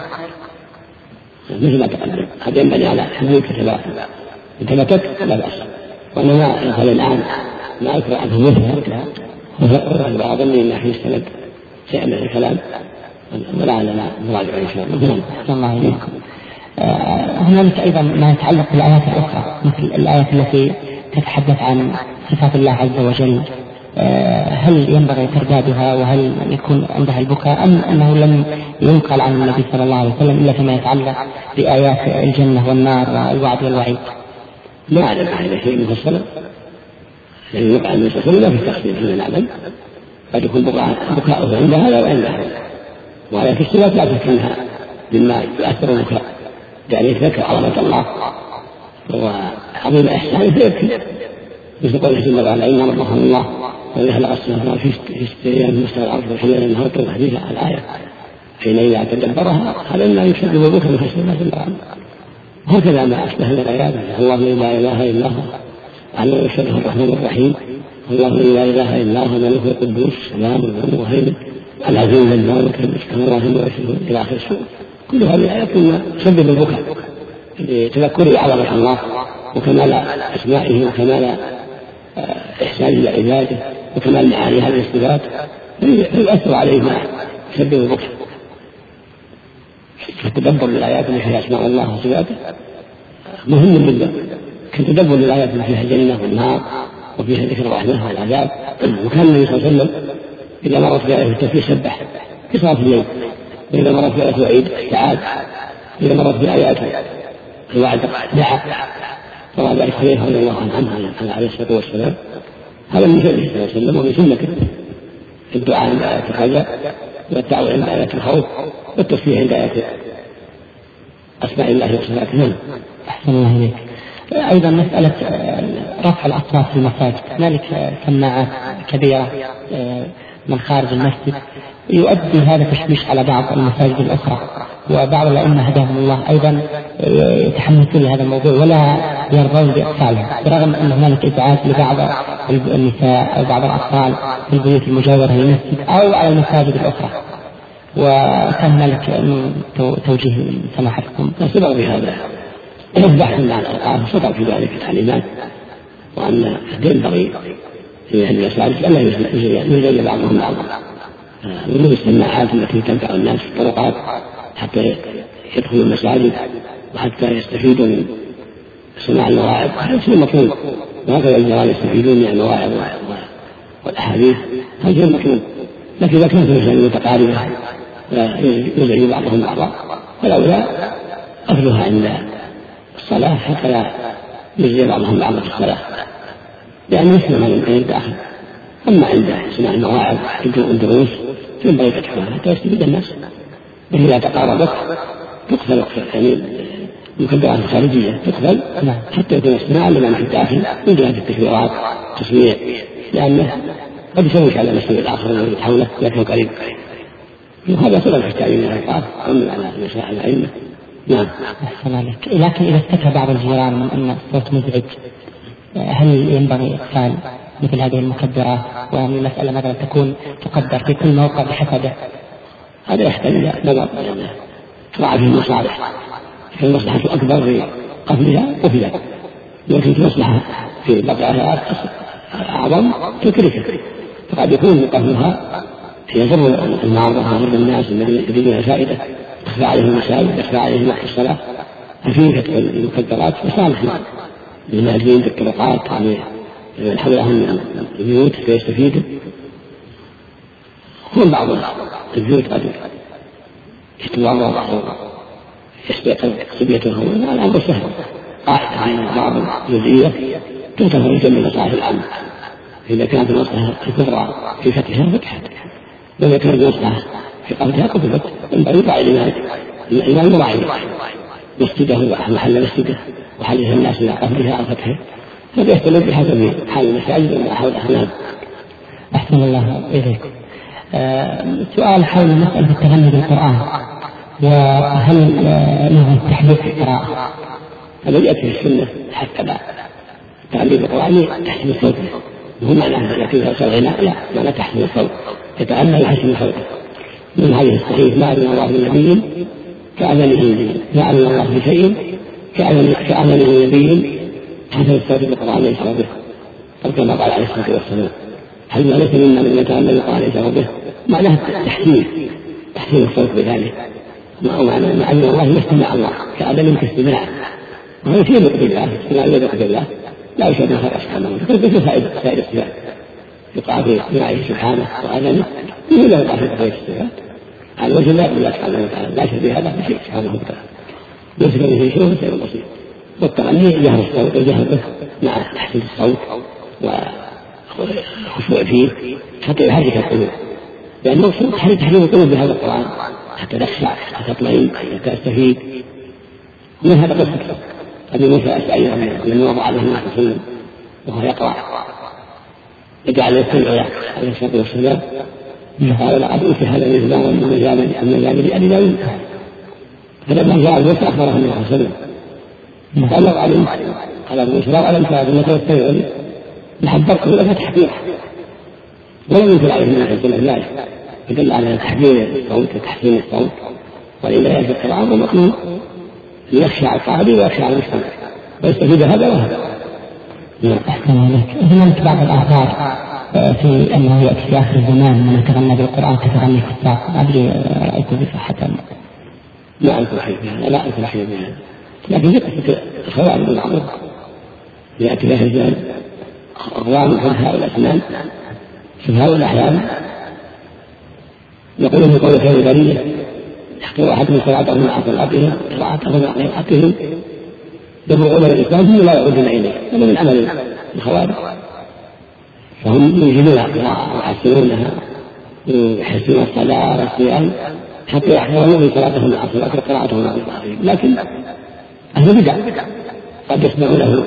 مثل ما تقدم. قد ينبني على حدود كتابات انتبتت لا بأس، وأنما يقول الآن ما أكره عنه مثلها وفقر بعض من في السند شيء من الكلام ولا نراجع إن شاء الله. الله عليكم. هنالك أيضا ما يتعلق بالآيات الأخرى مثل الآيات التي تتحدث عن صفات الله عز وجل، هل ينبغي تردادها وهل يكون عندها البكاء أم أنه لم ينقل عن النبي صلى الله عليه وسلم إلا فيما يتعلق بآيات الجنة والنار والوعد والوعيد؟ لا أعلم هذا شيء مفصل، يعني يقع النبي صلى الله عليه وسلم في التفصيل فيما نعلم، قد يكون بكاؤه عند هذا وعند هذا، وآيات الصفات لا تكونها مما يؤثر البكاء، يعني يذكر عظمة الله وعظيم إحسانه فيبكي، مثل قوله جل وعلا إن ربكم الله الذي خلق السماوات في 6 أيام مستوى الأرض والحمد لله نهار الحديث على الآية حينئذ تدبرها هذا ما يشد بكم من خشية الله جل وعلا. هكذا ما أشبه الآيات الله لا إله إلا هو على يشبه الرحمن الرحيم الله لا إله إلا هو الملك القدوس السلام المهيمن العزيز المالك كما الله ويشهد إلى آخر السورة. كل هذه الآيات تسبب البكاء لتذكر عظمة الله وكمال أسمائه وكمال إحسانه لعباده وكمال معاني هذه الصفات يؤثر عليه ما يسبب البكاء. فالتدبر للآيات التي فيها أسماء الله وصفاته مهم جدا، كالتدبر للآيات التي فيها الجنة والنار وفيها ذكر الرحمة والعذاب. وكان النبي صلى الله عليه وسلم إذا مرت بآية التكبير سبح في صلاة الليل، وإذا مرت بآية الوعيد استعاذ، إذا مرت بآيات الوعد دعا. وراء ذلك حديث رضي الله عنه عليه الصلاة والسلام. هذا من فعله صلى الله عليه وسلم ومن سنته الدعاء عند آيات الرجاء، والدعوة عند آيات الخوف، والتسبيح عند آيات أسماء الله وصفاته. أحسن الله إليك. أيضا مسألة رفع الأصوات في المساجد، هنالك سماعات كبيرة من خارج المسجد يؤدي هذا تشويش على بعض المساجد الأخرى، وبعض الأئمة هداهم الله أيضا يتحمسون لهذا الموضوع ولا يرضون بإقفالها، برغم أن هنالك إزعاج لبعض النساء أو بعض الأطفال في البيوت المجاورة للمسجد أو على المساجد الأخرى. وكان هنالك توجيه من سماحتكم سبق بهذا بحث عن الأوقاف، سبق في ذلك التعليمات، وأن ينبغي في أهل المساجد ألا يزين بعضهم بعضا من السماعات التي تنفع الناس في الطرقات حتى يدخلوا المساجد وحتى يستفيدوا من سماع المواعظ. هذا شيء مطلوب، وهكذا الجيران يستفيدون من المواعظ والأحاديث، هذا شيء مطلوب. لكن إذا كانت المساجد متقاربة يزعج بعضهم بعضا فالأولى قفلها عند الصلاة حتى لا يزعج بعضهم بعضا في الصلاة، لأن يسمع من الداخل. أما عند سماع المواعظ الدروس ينبغي فتحها حتى يستفيد الناس. إذا تقاربت تقفل يعني المكبرات الخارجية تقفل حتى يكون السماع لمن في الداخل من جهة التكبيرات التصوير، لأنه قد يشوش على المسجد الآخر الذي حوله لكنه قريب. وهذا سبب يحتاج إلى الإيقاف ومن على مسائل الأئمة. نعم. أحسن عليك. لكن إذا اشتكى بعض الجيران من أن الصوت مزعج، هل ينبغي إقفال مثل هذه المكبرات، وهذه المسألة مثلا تكون تقدر في كل موقع بحسبه؟ هذا يحتاج إلى نظر، لأنه تراعى فيه المصالح، فالمصلحة أكبر في قفلها وفيها، لكن المصلحة في بقائها أعظم تكرهها، فقد يكون قفلها يضر المعارضة ويضر الناس الذين يريدون فائدة، يخفى عليهم المساجد، يخفى عليهم وقت الصلاة. ففيه المكبرات مصالح للنازلين في الطرقات من حولهم البيوت فيستفيدوا. هم بعض البيوت قد يتضرر أو يستبيته، الأمر سهل. قاعدة عين بعض الجزئية تغتفر الجميع المصالح العامة، إذا كانت المصلحة الكبرى في فتحها فتحت، وإذا كانت المصلحة في قبلها قبلت. ينبغي يراعي الإمام يراعي مسجده ومحل مسجده وحاجة الناس إلى قبلها أو فتحها، هذا يختلف بحسب حال المساجد وما حولها. أحسن الله إليكم. سؤال حول مسألة التغني بالقرآن، وهل له تحديث القراءة؟ هذا يأتي في السنة حتى لا التغني بالقرآن تحسن الصوت، وهو معناه يأتي في الغناء، لا معنى تحسن الصوت، يتأنى يحسن صوته. من هذه الصحيح ما أذن الله لنبي كأذنه، ما أذن الله بشيء كأذنه نبي حسن الصوت بالقرآن يشعر به، كما قال عليه الصلاة والسلام: هل ليس منا من يتأمل القرآن يشعر به؟ معناه تحسين الصوت بذلك، ومعنى أن الله يستمع الله كأذن كاستماع، وهذا شيء يدق بالله، استماع يدق بالله لا يشهد ما خلق سبحانه وتعالى. فائدة الصفات يقع في استماعه سبحانه وأذنه لا يقع في فائدة الصفات على وجه الله بالله سبحانه وتعالى، لا يشهد هذا بشيء سبحانه وتعالى، ليس به شيء وسيء بسيط. والتغني جهر الصوت وجهر به مع تحسين الصوت وخشوع فيه حتى يحرك القلوب، لأنه تحرك القلوب بهذا القرآن حتى تخشع، حتى تطمئن، حتى تستفيد. من هذا قصة أبي موسى الأشعري من وضع عليه النبي صلى الله عليه وسلم وهو يقرأ يجعل يستمع عليه الصلاة والسلام، قال: لقد أوتي هذا الإسلام من مجامل أبي داود. فلما جاء موسى أخبره النبي صلى الله عليه وسلم قال: لو علمت، قال أبو موسى: لو علمت أنك تستمع لحبرت لك تحبيرا. ولم ينكر عليه النبي صلى الله عليه وسلم، يدل على تحبير الصوت وتحسين الصوت، ولله في القرآن ومطلوب ليخشع القارئ ويخشع المستمع ويستفيد هذا وهذا. أحسن عليك. هناك بعض الآثار في أنه يأتي في آخر الزمان من يتغنى بالقرآن كتغني الكفار، أدري رأيكم بصحة؟ لا أعرف الحقيقة، لا أعرف الحقيقة، لكن ذكرت الخوارج بالمعروف يأتي فيها رجال أقوام فقهاء الأسنان فقهاء الأحيان يقولون في قول خير البرية يحقر أحدهم صلاتهم مع صلاتهم قراءتهم مع قراءتهم يبلغون الإسلام ثم لا يعودون إليه. هذا من عمل الخوارج، فهم ينزلون ويحسنونها يحسنون الصلاة والصيام حتى يحفظون من صلاتهم مع الصلاة وقراءتهم مع الصلاة. لكن أهل البدع قد يسمعونه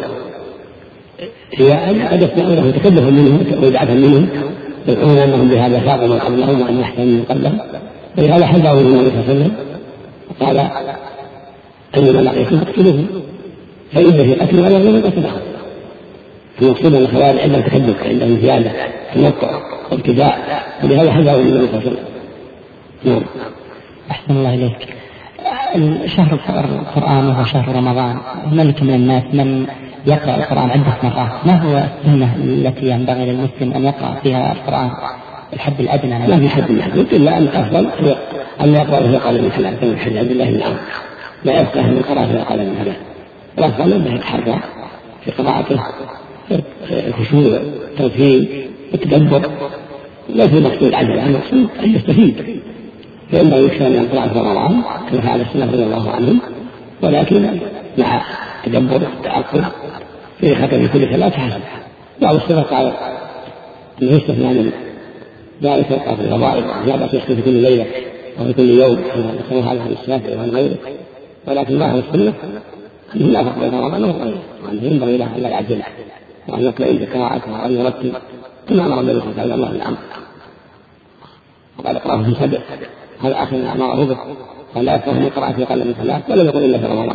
قد يسمعونه تكلفا منهم وبدعة منهم يدعون أنهم بهذا فاضوا قبلهم وأن يحسن من قبلهم، ولهذا حذروا النبي صلى الله عليه وسلم وقال أيما لقيتم فاقتلوهم فإن في القتل ولا يظلم قتلهم. المقصود أن الخوارج عندهم تكلف، عندهم زيادة تنطع وابتداء، ولهذا حذروا النبي صلى الله عليه وسلم. نعم. أحسن الله إليك. شهر القرآن وهو شهر رمضان، هنالك من الناس من يقرأ القرآن عدة مرات، ما هو السنة التي ينبغي للمسلم أن يقرأ فيها القرآن الحد الأدنى؟ لا في حد محدود إلا أن الأفضل أن يقرأ في أقل من 3 من حديث عبد الله بن عمرو لا يفقه من قراءة في أقل من 3. الأفضل أنه يتحرى في قراءته الخشوع والتوفيق والتدبر، ليس المقصود العجلة، المقصود أن يستفيد، فإنه يكفي أن يقرأ في رمضان كما فعل السلف رضي الله عنهم، ولكن مع تدبر التعقل في ختم كل 3 حسن. بعض السلف قال أنه يستثنى من ذلك يقرأ في الفضائل زيادة يختم في كل ليلة أو في كل يوم كما ذكروا هذا في الشافعي وعن غيره، ولكن ما هو السنة أنه لا فرق بين رمضان وغيره، وأنه ينبغي له أن لا يعجل وأن يطلع بقراءته وأن يرتب كما أمر النبي صلى الله عليه وسلم. وقال اقرأه في 7، هذا آخر ما أمره به، ولا يفقه من قراءة في أقل من 3 ولم يقل إلا في رمضان.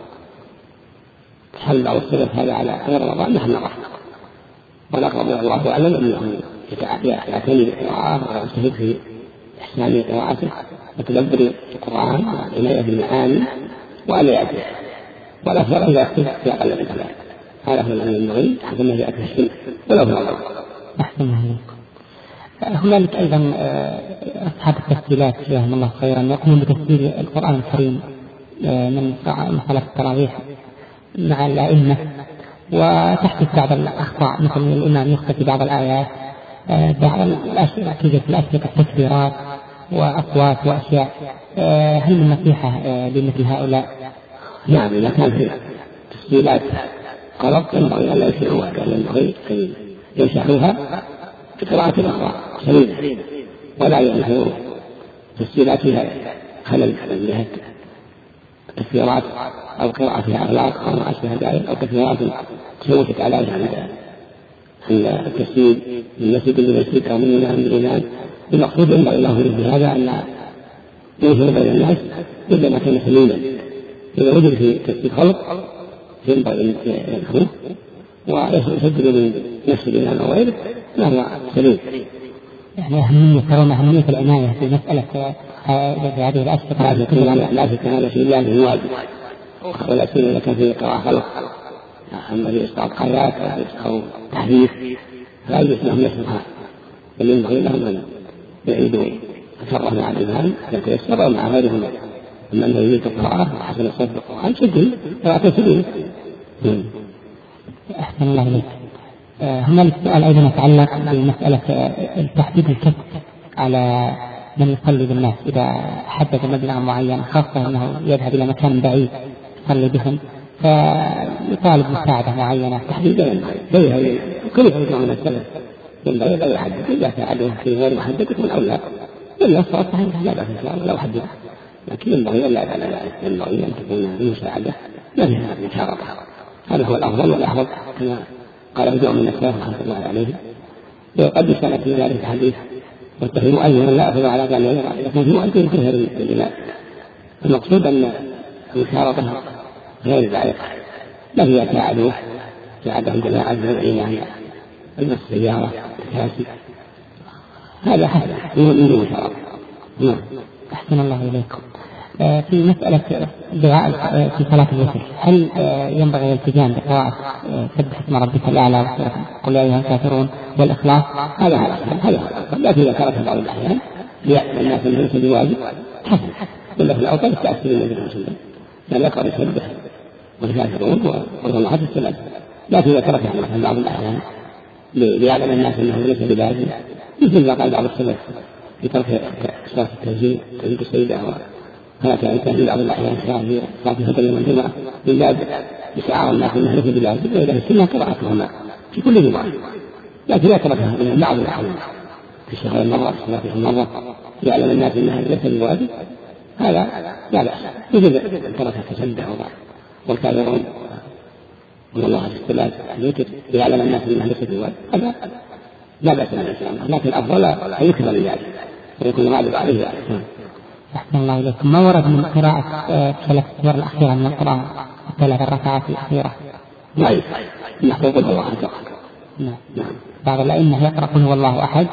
حل بعض السلف هذا على غير رمضان نحن نراه، والأقرب الله أعلم أنه يعتني بالقراءة ويجتهد في إحسان قراءته وتدبر القرآن وعناية بالمعاني وألا يأتي، والأفضل أن لا يكتب في أقل من 3. هذا هو الذي ينبغي حتى ما يأتي السنة ولو في رمضان. أحسن الله. هنالك أيضا أصحاب التسجيلات جزاهم الله خيرا يقومون بتسجيل القرآن الكريم من صلاة التراويح مع الأئمة، وتحدث بعض الأخطاء مثل الإمام يخطئ بعض الآيات، بعض الأشياء توجد في الأسئلة التكبيرات وأصوات وأشياء. هل من نصيحة لمثل هؤلاء؟ نعم، إذا كان في تسجيلات غلط ينبغي أن لا يسيروا، ينبغي أن يمسحوها بقراءة الأخطاء سليمة، ولا ينشروا تسجيلات فيها خلل من جهة التكبيرات أو قراءة فيها أغلاق أو ما أشبه ذلك، أو تكبيرات تشوشت على عند التسجيل من مسجد لمسجد أو من إمام لإمام. المقصود ينبغي له بهذا أن ينشر بين الناس إلا ما كان سليما. إذا وجد في تسجيل خلق ينبغي أن ينشروه ويسجل من نفس الإمام أو غيره ما هو سليم. يعني ترون أهمية العناية في مسألة هذه الأشياء. لا شك هذا شيء لازم واجب، والأسئلة إذا كان في قراءة خلق أما في إسقاط قيات أو تحديث فلا يجوز لهم يسمعها، بل ينبغي لهم أن يعيدوا الفرق مع الإمام إذا تيسر مع غيرهم، أما أنه يريد القراءة وحسن الصوت بالقرآن سجل قراءة سجل. أحسن الله إليك. هنالك سؤال أيضا يتعلق بمسألة تحديد الكف على من يصلي بالناس، إذا حدد مبلغ معين خاصة أنه يذهب إلى مكان بعيد يصلي بهم فيطالب مساعدة معينة تحديدا كل فريق من السلف ينبغي لا يحدد، إذا ساعده في غير محدد يكون أولى، إلا الصلاة صحيحة لا بأس لو حدد، لكن ينبغي لا يفعل ذلك، ينبغي أن تكون المساعدة لا فيها مشاركة. هذا هو الأفضل والأحوط كما قال ابن من السلف رحمه الله عليه. وقد سألت في ذلك الحديث والتفهيم أيضا لا أخذ على ذلك، لكن في مؤذن كثير للإمام. المقصود أن المشاركة غير ذلك لا فيها ساعده الجماعة الجمعية يعني أما السيارة الكاسي هذا من دون مشاركة. نعم. أحسن الله إليكم. في مسألة دعاء في صلاة الوتر، هل ينبغي الالتزام بقراءة سبح اسم ربك الأعلى وقل يا أيها الكافرون والإخلاص؟ هذا لكن إذا كانت بعض الأحيان ليأتي الناس من هذا الواجب حسن، ولا في الأوقات التأثير النبي صلى الله عليه وسلم لأن يقرأ يسبح والكافرون والله السلام. لكن إذا كانت بعض الأحيان ليعلم الناس أنه ليس بلازم، مثل ما قال بعض السلف في ترك صلاة التهجيد تجد السيدة وهكذا تهجيد بعض الأحيان صلاة الفجر يوم الجمعة من باب إشعار الناس أنه ليس بلازم، وإذا السنة قراءتهما في كل جمعة، لكن لا تركها من بعض الأحيان في الشهر المرة في الصلاة المرة يعلم الناس أنها ليس بواجب، هذا لا بأس. إذا تركها تشبه والكافرون من الله الاستلاذ الوتر يعلم الناس أنها ليس بواجب، هذا لا بأس إن شاء الله، لكن الأفضل أن يكثر من ذلك ويكون الغالب عليه ذلك. أحسن الله إليكم. ما ورد من قراءة ثلاث السور الأخيرة من القرآن الثلاث الركعات الأخيرة؟ ضعيف، نحن قل الله أحد. نعم. بعض الأئمة يقرأ قل هو الله أحد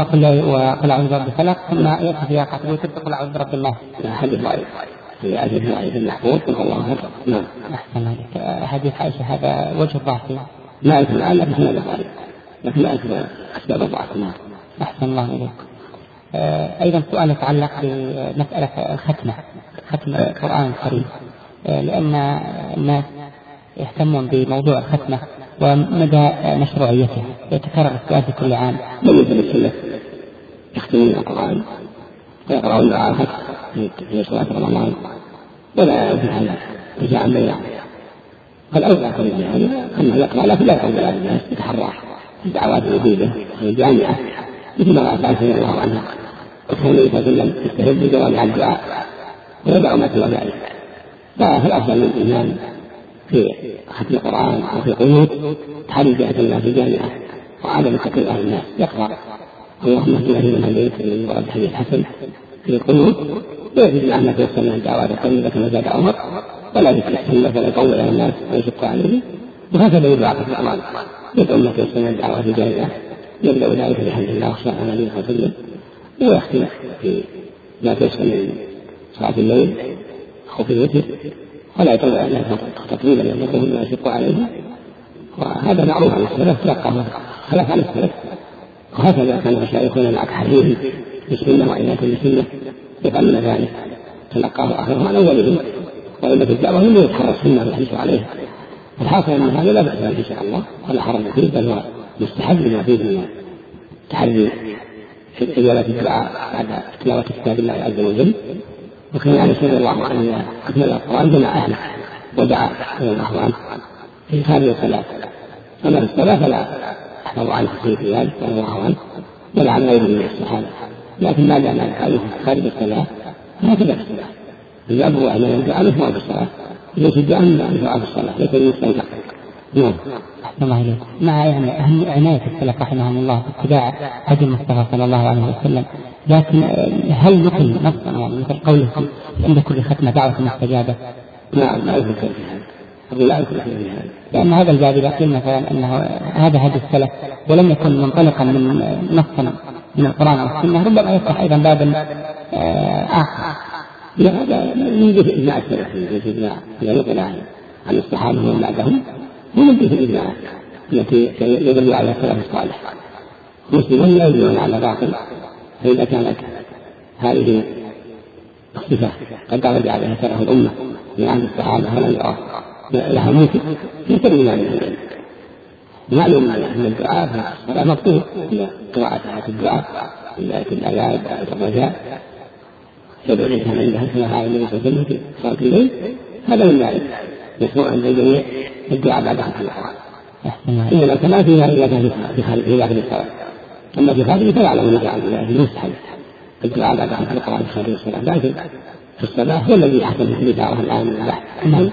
وقل أعوذ برب الفلق، ثم يأتي في ركعة الوتر تقول أعوذ برب الناس. حديث ضعيف في أجل ضعيف المحفوظ قل هو الله أحد. نعم. أحسن الله إليك. حديث عائشة هذا وجه الضعف لا يمكن الآن لكن هذا ضعيف، لكن لا يمكن أسباب الضعف. أحسن الله إليك. أيضا سؤال يتعلق بمسألة الختمة، ختم القرآن الكريم، لأن الناس يهتمون بموضوع الختمة ومدى مشروعيته، يتكرر السؤال في كل عام. من يتبسل يختمون القرآن ويقرأون دعاء في صلاة رمضان ولا يمكن هذا رجاء بينه، فالأولى كل هذا أنه يقرأ، لكن لا يعود على الناس يتحرى الدعوات الجديدة الجامعة مثل ما قال رضي الله عنها وكان النبي صلى الله عليه وسلم يستهد بجوامع الدعاء ويدعو ما سوى ذلك. فالأفضل للإمام في ختم القرآن أو في قنوت تحري جهة الله في الجامعة وعدم تقرير أهل الناس، يقرأ اللهم اهدنا فيمن هديت من ورد حديث حسن في القنوت ويجب أن تيسر من الدعوات الطيبة كما زاد عمر، ولا يستحسن مثلا يطول على الناس ويشق عليه، وهكذا يدعى في القرآن يدعو أن تيسر من الدعوات الجامعة، يبدأ ذلك بحمد الله والصلاة على النبي صلى الله عليه وسلم، ويختم في ما تيسر من صلاة الليل أو في الوتر، ولا يطلع عليها تطويلا يملكه ما يشق عليه، وهذا معروف عن السلف تلقاه خلف عن السلف، وهكذا كان مشايخنا مع تحريهم بالسنة وإناث بالسنة يفعلون ذلك، تلقاه آخرهم عن أولهم وإلا في الدعوة هم يتحرى السنة والحديث عليها. الحاصل أن هذا لا بأس به إن شاء الله ولا حرج فيه، بل هو مستحب لما فيه من تحري في إجابة الدعاء بعد تلاوة كتاب الله عز وجل. وكان عليه رضي الله عنه إذا أكمل القرآن جمع أهله ودعا رضي الله عنه في خارج الصلاة، أما في الصلاة فلا أحفظ عنه في ذلك رضي الله عنه ولا عن غيره من الصحابة، لكن ما دام هذه خارج الصلاة هكذا في الصلاة الباب هو أن يدعى مثل في الصلاة، ليس الدعاء مثل في الصلاة ليس المستنكر. نعم. أحسن الله إليك. مع يعني أهم عناية السلف رحمهم الله باتباع هدي المصطفى صلى الله عليه وسلم، لكن هل نقل نصا يعني مثل قوله عند كل ختمة دعوة مستجابة؟ نعم لا يمكن في هذا، لأن هذا الباب إذا قيل مثلا أنه هذا هدي السلف ولم يكن منطلقا من نصا من القرآن أو السنة ربما يفتح أيضا بابا آخر. لا هذا من جهة إجماع السلف، من جهة إذا نقل عن الصحابة ومن بعدهم ومن جهة الإجماع التي يدل على السلف الصالح. مسلمون لا يدلون على باطل، فإذا كانت هذه الصفة قد درج عليها سلف الأمة من عهد الصحابة فلم يرى لها ممكن يتم ما منه. معلوم أن الدعاء في الصلاة مطلوب إلى قراءة الدعاء إلى الآيات الرجاء يدعو الإنسان عندها كما قال النبي صلى الله عليه وسلم في صلاة الليل، هذا من ذلك يشرع عند الجميع الدعاء بعد ختم القرآن. إنما كما فيها إلا كان في داخل الصلاة، أما في خارج فيعلم النبي عن الله في المستحب الدعاء بعد ختم القرآن في خارج الصلاة، لكن في الصلاة هو الذي يحكم به دعوة الآن من البحث،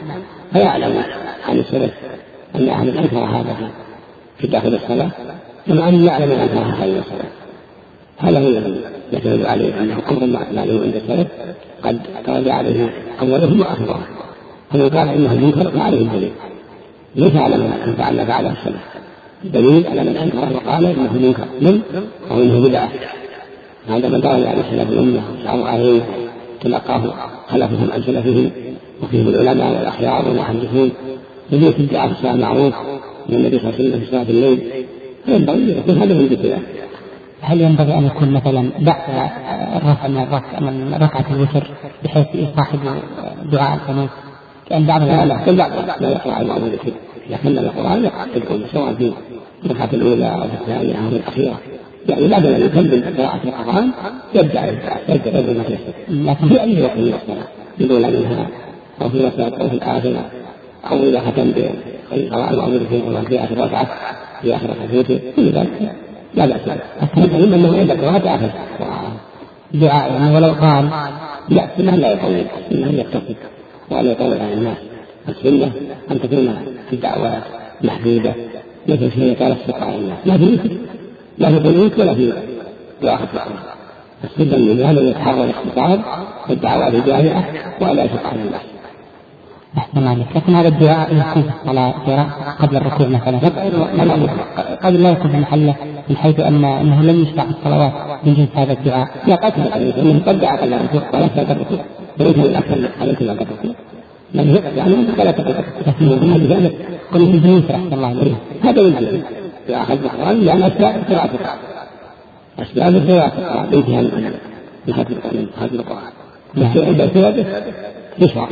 فيعلم عن السلف أن أحد أنكر هذا في داخل الصلاة كما أن يعلم أن أنكرها خارج الصلاة. هذا هو الذي يعتمد عليه أنه أمر معلوم عند السلف قد ترجع عليه أولهم وآخرهم، فمن قال إنه منكر فعليه الدليل، ليس على من فعله السلف، الدليل على من أنكره وقال إنه منكر أو إنه بدعة. هذا من درج على سلف الأمة وشعروا عليه تلقاه خلفهم عن سلفهم وفيهم العلماء والأخيار والمحدثون، الذي في الدعاء في الصلاة معروف من النبي صلى الله عليه وسلم في صلاة الليل، فينبغي يكون هذا من ذكره. هل ينبغي أن يكون مثلا بعد الرفع من ركعة الوتر بحيث يصاحب دعاء القنوت؟ لأن بعض لا يقرأ المعروف ذكر، إذا كمل القرآن يدعو سواء في الركعة الأولى أو الثانية أو الأخيرة، يعني بعد أن يكمل قراءة القرآن يبدأ ما يسر، لكن في أي وقت من الصلاة بدون منها أو في الوسط أو في الآخرة أو إذا ختم بقراءة المعوذ في آخر ركعة في آخر ركعته كل ذلك لا بأس به. المهم أنه يذكرها في آخر دعاء يعني ولو قال لا السنة لا يطول، السنة يقتصر ولا يطول على الناس. السنة أن تكون في الدعوات محدودة مثل شيء قال الصدق على الناس، لا في بنوك ولا في دعاء القرآن. السنة من هذا يتحرر الاختصار والدعوات الجامعة ولا يشق على الناس. أحسن عليك. لكن هذا الدعاء يكون في الصلاة قبل الركوع مثلا قد لا يكون في محله من حيث أنه لم يشرع في الصلوات من جنس هذا الدعاء. لا قتل أنه قد دعا قبل الركوع ولا تقدر الركوع فليس الأكثر عليك لا قدر الركوع لأنه يقف يعني فلا تقدر الركوع. كل في الجنوس رحمة الله عليه. هذا من علم في أخذ القرآن لأن أسباب قراءة القرآن أسباب قراءة القرآن انتهاء من هذا القرآن عند أسبابه يشرع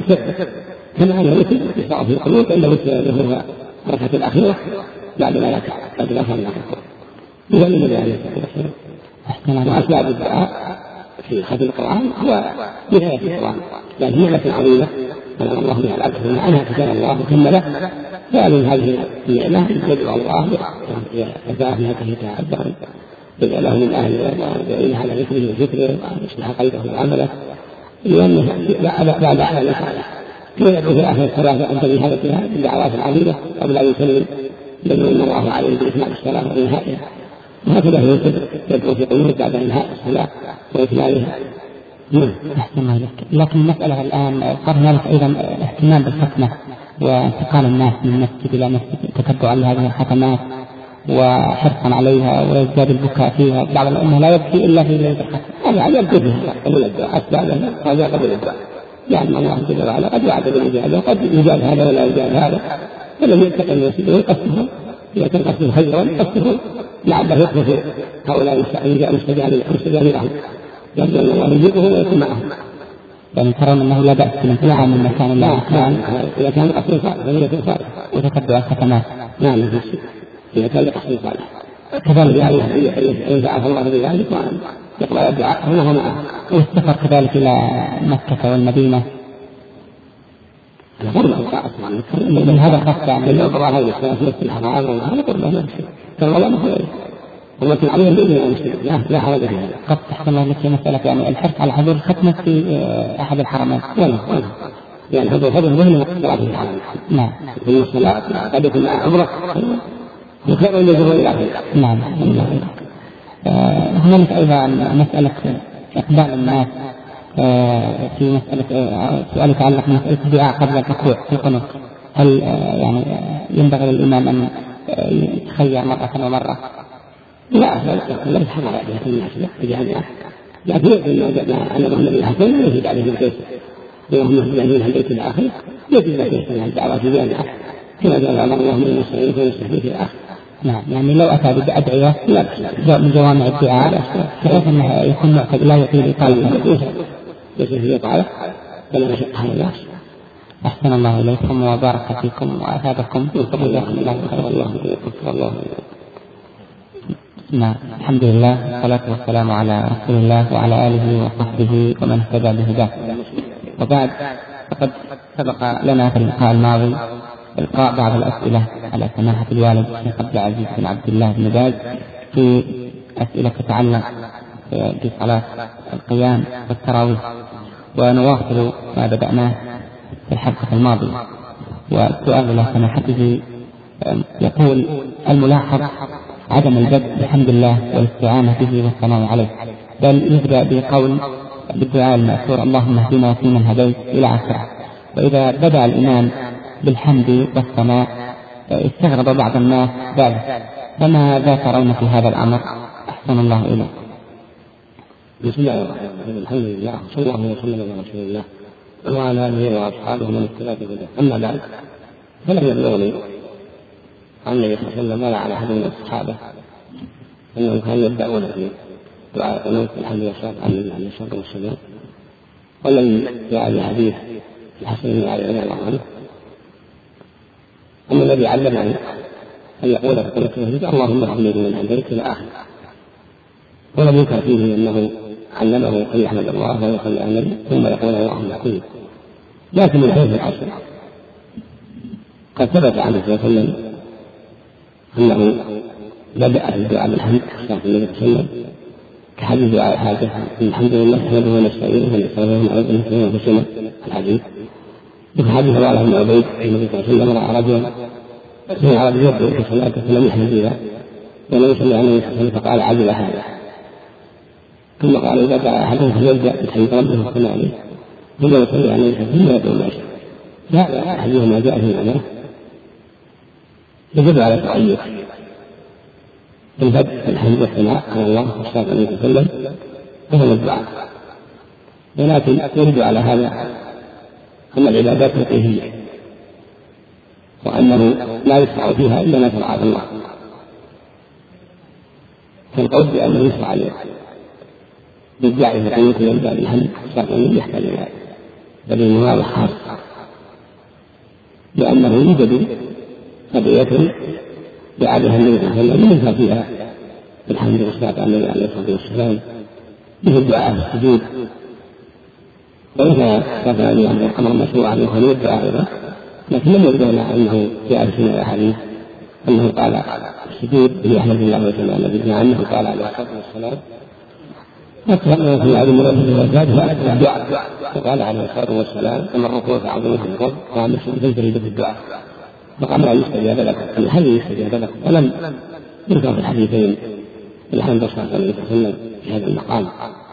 كما أنه يشرع في القنوت عند ظهور الركعة الأخيرة بعد ما يركع بعد ما يركع يقول النبي عليه الصلاة والسلام. وأسباب الدعاء في ختم القرآن هو نهاية القرآن لأن نعمة عظيمة أنعم الله بها العبد عنها كتاب الله وكمله فمن هذه النعمة يدعو الله يرفع فيها كتاب يدعو له من أهل ويعين على ذكره وذكره ويصلح قلبه وعمله لأنه بعد أعلى الصالح كما يدعو في آخر الصلاة أن تنهي هذا فيها بالدعوات العظيمة قبل أن يسلم يدعو الله عليه بإسماع الصلاة وإنهائها وهكذا يدعو في قنوت بعد إنهاء الصلاة وإكمالها. أحسن عليك. لكن المسألة الآن صار هنالك أيضا اهتمام بالختمة وانتقال الناس من مسجد إلى مسجد تتبعا لهذه الختمات وحرصا عليها ويزداد البكاء فيها. بعض الأمة لا يبكي إلا في ليلة الختم. هذا يبكي فيها قبل الدعاء أسبابها هذا قبل الدعاء يعني الله جل وعلا قد وعد بالإجابة وقد يجاب هذا ولا يجاب هذا فلم يتقن المسجد ويقصده إذا كان قصده خيرا قصده لعله يقصد هؤلاء المستجاب لهم يرجو أن الله يجيبهم ويكون معهم. يعني ترون أنه لا بأس بالانتقال من مكان الله إذا كان قصده صالح فهي صالح وتتبع الختمات. نعم إذا كان قصده صالح كذلك ينفعه الله بذلك وأن يقبل الدعاء وهو معه. والسفر كذلك إلى مكة والمدينة من هذا خاص يعني لو قضى هذه الصلاة في الحرام وهذا قربه نفسه كان الله مخير ومكن عليهم بإذن المسلمين لا حرج في هذا. قد تحصل الله لك مسألة يعني الحرص على حضور الختمة في أحد الحرمين يعني حضور فضل مهم صلاة في الحرم. نعم في الصلاة قد يكون مع عمرة وخير من يجرون إلى آخره. نعم. هنالك أيضا مسألة إقبال الناس في مسألة سؤال يتعلق بمسألة الدعاء قبل الركوع في القنوت. هل يعني ينبغي للإمام أن يتخير مرة ومرة؟ لا يتحرر عليها في الناس بجانبها لكن يجب أن يظهر النبي الحسن ويجب عليه الكيس اللهم اهدنا من هديت إلى آخره يجب عليه الكيس الدعوات الجامعة كما قال الله من المستعين ونستهديه في الآخر. نعم يعني لو أتى بأدعية من جوامع الدعاء بحيث أنه يكون معتد لا يطيل إطالة ليس فيه إطالة فلا نشق على الناس. أحسن الله إليكم وبارك فيكم وأثابكم الله. نعم الحمد لله والصلاة والسلام على رسول الله وعلى آله وصحبه ومن اهتدى بهداه. وبعد فقد سبق لنا في اللقاء الماضي إلقاء بعض الأسئلة على سماحة الوالد الشيخ عبد العزيز بن عبد الله بن باز في أسئلة تتعلق بصلاة القيام والتراويح ونواصل ما بدأناه في الحلقة الماضية. والسؤال إلى سماحته يقول الملاحظ عدم البدء بحمد الله والاستعانة به والثناء عليه بل يبدأ بقول بالدعاء المأثور اللهم اهدنا فيمن هديت إلى آخره. وإذا بدأ الإمام بالحمد والثناء استغرب بعض الناس ذلك فماذا ترون في هذا الأمر؟ أحسن الله إليه. بسم الله الرحمن الرحيم الحمد لله صلى الله وسلم على رسول الله وعلى آله وأصحابه ومن اهتدى بهداه. أما بعد فلم يبلغني عن النبي صلى الله عليه وسلم ولا على أحد من الصحابة أنهم كانوا يبدأون في دعاء القنوت الحمد لله عن النبي عليه الصلاة والسلام ولم يعد حديث الحسن بن علي رضي الله عنه أن النبي علمني أن يقول في قنوت التهجد اللهم اغفر لي من هديت إلى آخره، ولم ينكر فيه أنه علمه أن يحمد الله ويصلي على النبي ثم يقول اللهم اغفر لي. لكن من حيث الأصل قد ثبت عنه صلى الله عليه وسلم أنه بدأ الدعاء بالحمد صلى الله عليه وسلم كحديث دعاء الحاجة الحمد لله نحمده ونستعينه ونستغفره ونعوذ بالله من شر الحديث. وفي حديث الله بن عبيد النبي صلى الله عليه وسلم رأى رجلا سمع رجل يبدو في صلاته فلم يحمد بها ولم يصلي عليه وسلم فقال عجل هذا، ثم قال إذا دعا أحدهم فليبدأ بتحميد ربه وصلى عليه ثم يصلي عليه ثم يدعو ما شاء. لا أحدهما جاء في معناه يجب على التعيش بالبدء الحمد والثناء على الله والصلاة عليه وسلم وهو الدعاء، ولكن يرد على هذا أن العبادات توقيفية وأنه لا يشرع فيها إلا ما شرعه الله، فالقول بأنه يشرع بالدعاء في قنوت يبدأ بالحمد والصلاة عليه يحتاج إلى دليل واضح خاص، لأنه يوجد قضية دعاها النبي صلى الله عليه وسلم ينفع فيها بالحمد والصلاة على النبي عليه الصلاة والسلام مثل دعاء السجود، وليس كان الأمر مشروعا وخلود الدعاء أيضا، لكن لم يرد لنا أنه جاء في سنة الأحاديث أنه قال السجود بيحمد الله وسلم على النبي مع أنه قال عليه الصلاة والسلام أكثر في هذه المرة والزاد فأكثر الدعاء، وقال عليه الصلاة والسلام أما الركوع فعظمه الركوع وأما السجود فاجتهدوا في الدعاء، فقام لا يستجاب لكم الحديث يستجاب لكم، ولم يذكر في الحديثين الحمد صلى الله عليه وسلم في هذا المقام.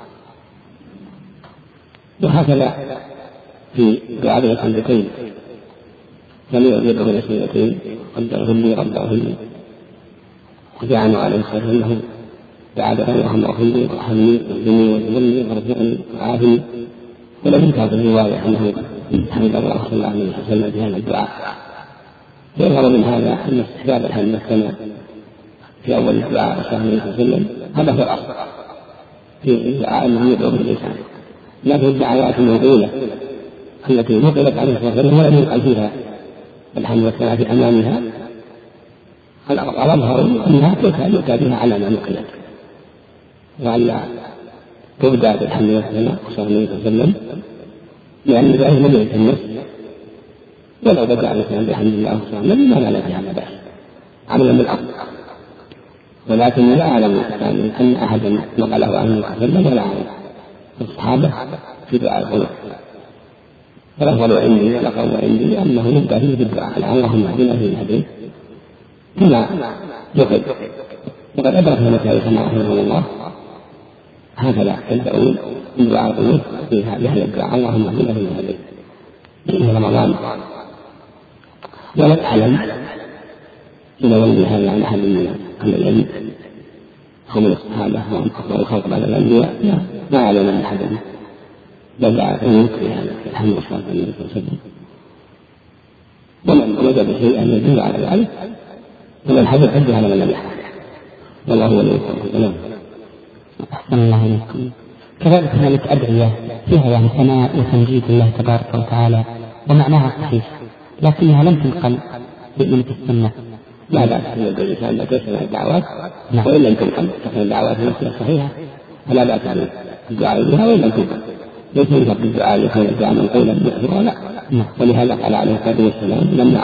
وهكذا في دعاء الحمدتين لم يدعو بالاسميتين رب اغفر لي رب اغفر لي، وجاء عنه عليه الصلاه والسلام انه دعا اللهم اغفر لي وارحمني واهدني واجبرني وارزقني وعافني، ولم يذكر في الروايه انه حمد الله صلى الله عليه وسلم في هذا الدعاء. يظهر من هذا ان استحباب الحمد كما في اول الدعاء صلى الله عليه وسلم هذا هو الاصل في الدعاء انه يدعو باللسان، لكن الدعوات الموقولة التي نقلت عليه الصلاة والسلام ولم يقل فيها الحمد والثناء في أمامها الأظهر أنها يؤتى بها على ما نقلت، وأن تبدأ بالحمد والثناء صلى الله عليه وسلم لأن ذلك لم يلتمس، ولو بدأ الإنسان بحمد الله صلى الله عليه وسلم ما لا فيها بأس عملا بالأرض، ولكن لا أعلم أن أحدا نقله عنه صلى الله عليه وسلم ولا عنه الصحابة في دعاء القنوت، فالأفضل عندي والأقرب عندي أنه يبدأ فيه بالدعاء اللهم اهدنا فيمن هديت كما يقل، وقد أدرك مشايخنا رحمه الله هكذا يبدأون بدعاء القنوت بهذا الدعاء اللهم اهدنا فيمن هديت في رمضان. ولا أعلم إذا ولد هذا عن أحد من أهل العلم هم من الصحابة والخلق بعد الأنبياء ما أعلم أن أحدا بدأ قنوت بهذا الحمد والصلاة على النبي صلى الله عليه وسلم، ومن وجد شيئا يدل على ذلك ومن حدث حد على من لم يحدث، والله ولي التوفيق. أحسن الله إليكم. كذلك هنالك أدعية فيها يعني ثناء وتمجيد الله تبارك وتعالى ومعناها صحيح، لكنها لم تنقل من السنة. لا بأس بالإنسان أن تسمع الدعوات وإن لم تنقل تكون الدعوات نفسها صحيحة فلا بأس بالدعاء بها وإن لم تنقل، ليس ينفق بالدعاء يكون الدعاء منقولا بأسره لا. ولهذا قال عليه الصلاة والسلام لما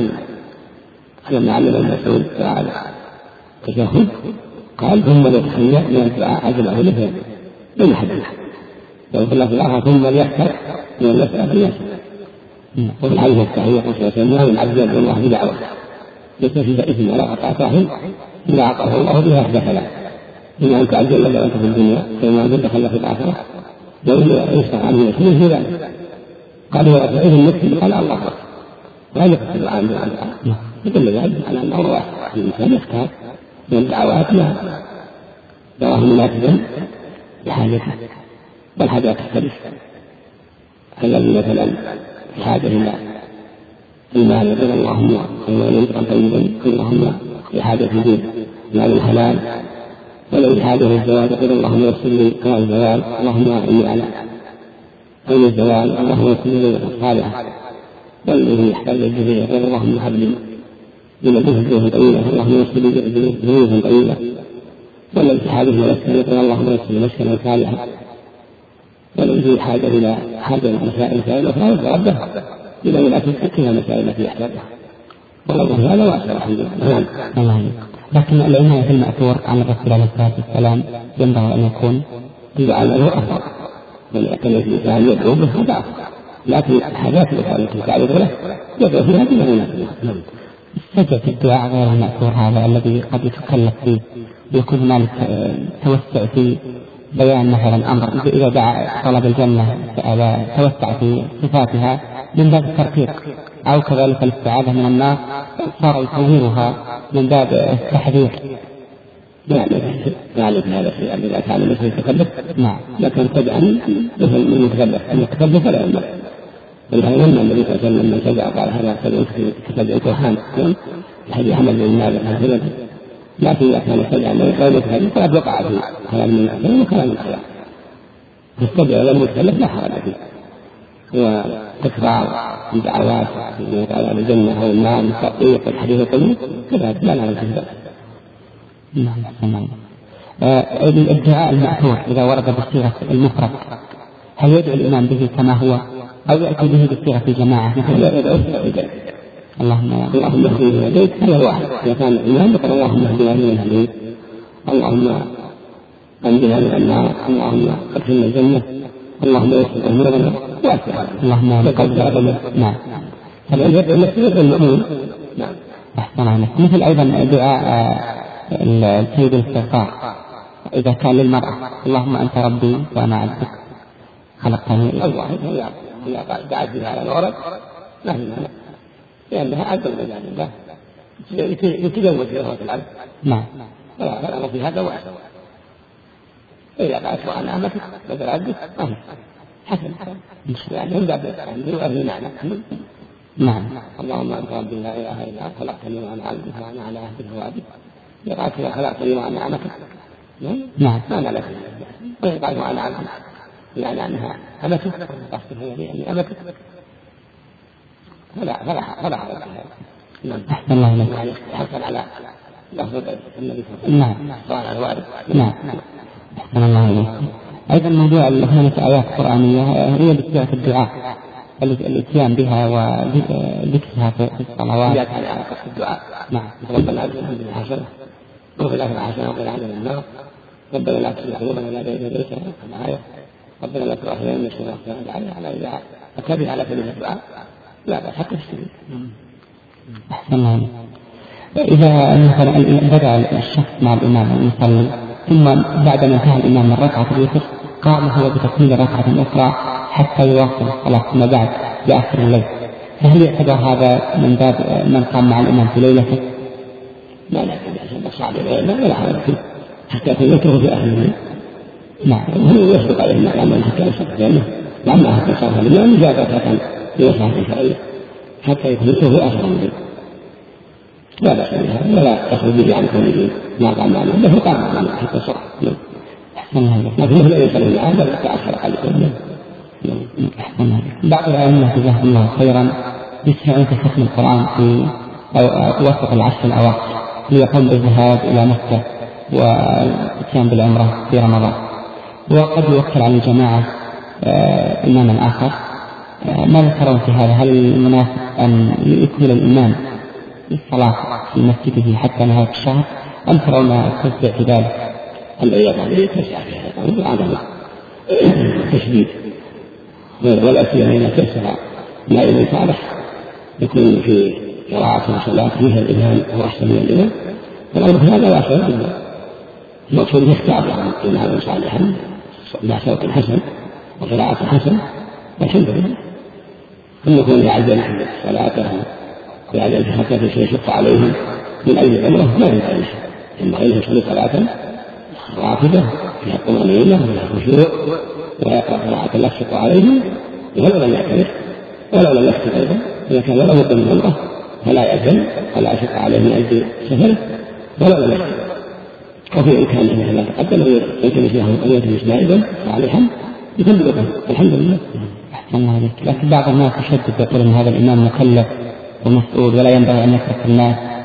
علم المسعود تعالى التشهد قال ثم ليتخير من الدعاء عجبه له من حدث لو في الله ثم ليحتر من المسألة فليسأل. وفي الحديث الصحيح صلى الله عليه وسلم من عجز الله بدعوة ليس فيها إثم ولا قطع رحم إلا عقله الله بها إحدى ثلاث: إما أن تعجل لك أنت في الدنيا فإما أن تدخل في الآخرة لو يستطيع عنه يسلم في ذلك. قال وإذا النفس قال الله أكبر وهذا يقصد الدعاء يدل ذلك على أن أمر واحد الإنسان يختار من الدعوات ما يراه مناسبا لحاجته، والحاجات تختلف. الذي مثلا في حاجة إلى المال يقول اللهم رزقا طيبا اللهم في حاجة في مال الحلال، ولو في حاجة الزواج يقول اللهم يسر لي مال الزواج اللهم أعني على علم الزواج اللهم يسر لي الصالحة، والذي يحتاج الجزية يقول اللهم هب لي لمن ذنوبا طويلة اللهم يسر لي ذنوبا طويلة، ولم في حاجة إلى مسكنة اللهم يسر لي مسكنة صالحة، ولم في حاجة إلى مسائل أخرى يرضى ربه إلى من أتت فيها مسائل التي يحتاجها، والله هذا واسع الحمد لله. نعم. لكن العناية في المأثور عن الرسول عليه الصلاة والسلام ينبغي أن يكون إذا له أفضل من يعتني في الإنسان يدعو به هذا أفضل، لكن الحاجات التي تعرض له يدعو فيها بما يناسبه. السجع في الدعاء غير المأثور هذا الذي قد يتكلف فيه يكون هنالك توسع في بيان مثلا أمر إذا دعا طلب الجنة توسع في صفاتها من باب الترقيق، أو كذلك الاستعاذة من النار صار يصورها من باب التحذير. ذلك هذا الشيء إذا كان مثل يتكلف لكن تجعل مثل من يتكلف فلا ينبغي. ولهذا النبي صلى الله عليه وسلم من سجع قال هذا سجع الكهان الحديث حمل بن مالك هكذا، لكن إذا كان سجع من غير متكلف فقد وقع في كلام من الأحلام وكلام الخلاف. السجع غير متكلف لا حرج فيه، وتكرار الدعوات على الجنة أو النار والتطبيق والحديث الطويل كذلك لا نعرف ذلك. نعم. الدعاء المأثور إذا ورد بصيغة المفرد هل يدعو الإمام به كما هو أو يأتي به بصيغة الجماعة؟ اللهم اهدنا هديت هذا واحد. إذا كان الإمام يقول اللهم اهدنا فيمن هديت، اللهم أنجنا من النار، اللهم ادخلنا الجنة، اللهم يسر أمورنا واسع، اللهم بقدر. نعم. هذا يدعو المسجد المأمون. نعم. أحسن عليك. مثل أيضا دعاء السيد الاستغفار إذا كان للمرأة اللهم أنت ربي وأنا عبدك خلقتني. الواحد إذا دعت بها على الورد لا في مانع، لأنها عبد المجال الله يتجوز في رغبة العبد. نعم. فالأمر في هذا واحد. إذا قالت وأنا أمتك بدل عبدك حسن يعني هم باب أهل معنى. نعم. اللهم أنت ربي لا إله إلا أنت خلقتني وأنا عبدك وأنا على عهدك ووعدك. قالت إذا خلقتني وأنا أمتك نعم. ما لك وقال وأنا عبدك يعني أنها أمتك قصده يعني أمتك فلا على نعم. أحسن الله إليك. يعني حصل على لفظ النبي صلى الله عليه وسلم. نعم. أحسن الله إليك. أيضا موضوع هناك آيات قرآنية هي بصيغة الدعاء الاتيان بها وذكرها في الصلوات. إذا كان على قصد الدعاء نعم. ربنا آتنا في الدنيا حسنة وفي الآخرة حسنة وقنا عذاب النار، ربنا لا تزغ قلوبنا بعد إذ هديتنا الآية، ربنا لا تؤاخذنا إن نسينا على إذا أتى بها على كلمة الدعاء لا بأس حتى السجود. أحسن الله إليك. إذا مثلا بدأ الشخص مع الإمام المصلي ثم بعد ما انتهى الإمام من ركعة الوتر قام هو بتكميل ركعة أخرى حتى يواصل الصلاة ثم بعد لآخر الليل، فهل يعتبر هذا من باب من قام مع الإمام في ليلته؟ لا يعتبر صعب لا حرج فيه حتى يتركه في آخر الليل. نعم. هو يسبق عليه ما قام حتى يسبق لأنه لما حتى صار الإمام جاء ركعة يوسع إن شاء الله حتى يتركه في آخر الليل. لا بأس بها ولا تخرج به عن كونه ما قام معنا له قام معنا حتى الصبح. لكنه لا يصلي معه بل يتأخر عليه. بعض الأئمة جزاهم الله خيرا يسمعون ختم القرآن في وسط العشر الأواخر ليقوم بالذهاب إلى مكة والإتيان بالعمرة في رمضان، وقد يوكل على الجماعة إماما آخر. ماذا ترون في هذا؟ هل المناسب أن يكمل الإمام الصلاة في مسجده حتى نهاية الشهر أم ترون التوسع في ذلك؟ الأيام هذه تسعى فيها عدم تشديد ولا سيما إذا كسر نائب صالح يكون في قراءة وصلاة مثل الإمام أو أحسن من الإمام، فالأمر في هذا واسع جدا. المقصود يختار له إماما صالحا مع صوت حسن وقراءة حسن والحمد لله. ثم يكون يعجل صلاته ويعجل حتى في شيء يشق عليهم من أجل العمرة ما ينبغي له، ينبغي له يصلي صلاة راتبة فيها الطمأنينة وفيها الخشوع ويقرأ قراءة لا تشق عليهم ولو لم يعترف ولو لم يفتح أيضا. إذا كان لا بد من عمرة فلا يأذن ولا يشق عليه من أجل سفره ولو لم يفتح. وفي إمكانه مثل ما تقدم يلتمس له أن يلتمس نائبا صالحا يكمل به الحمد لله. أحسن عليك. لكن بعض الناس يشدد يقول أن هذا الإمام مكلف ومسؤول ولا ينبغي أن يترك الناس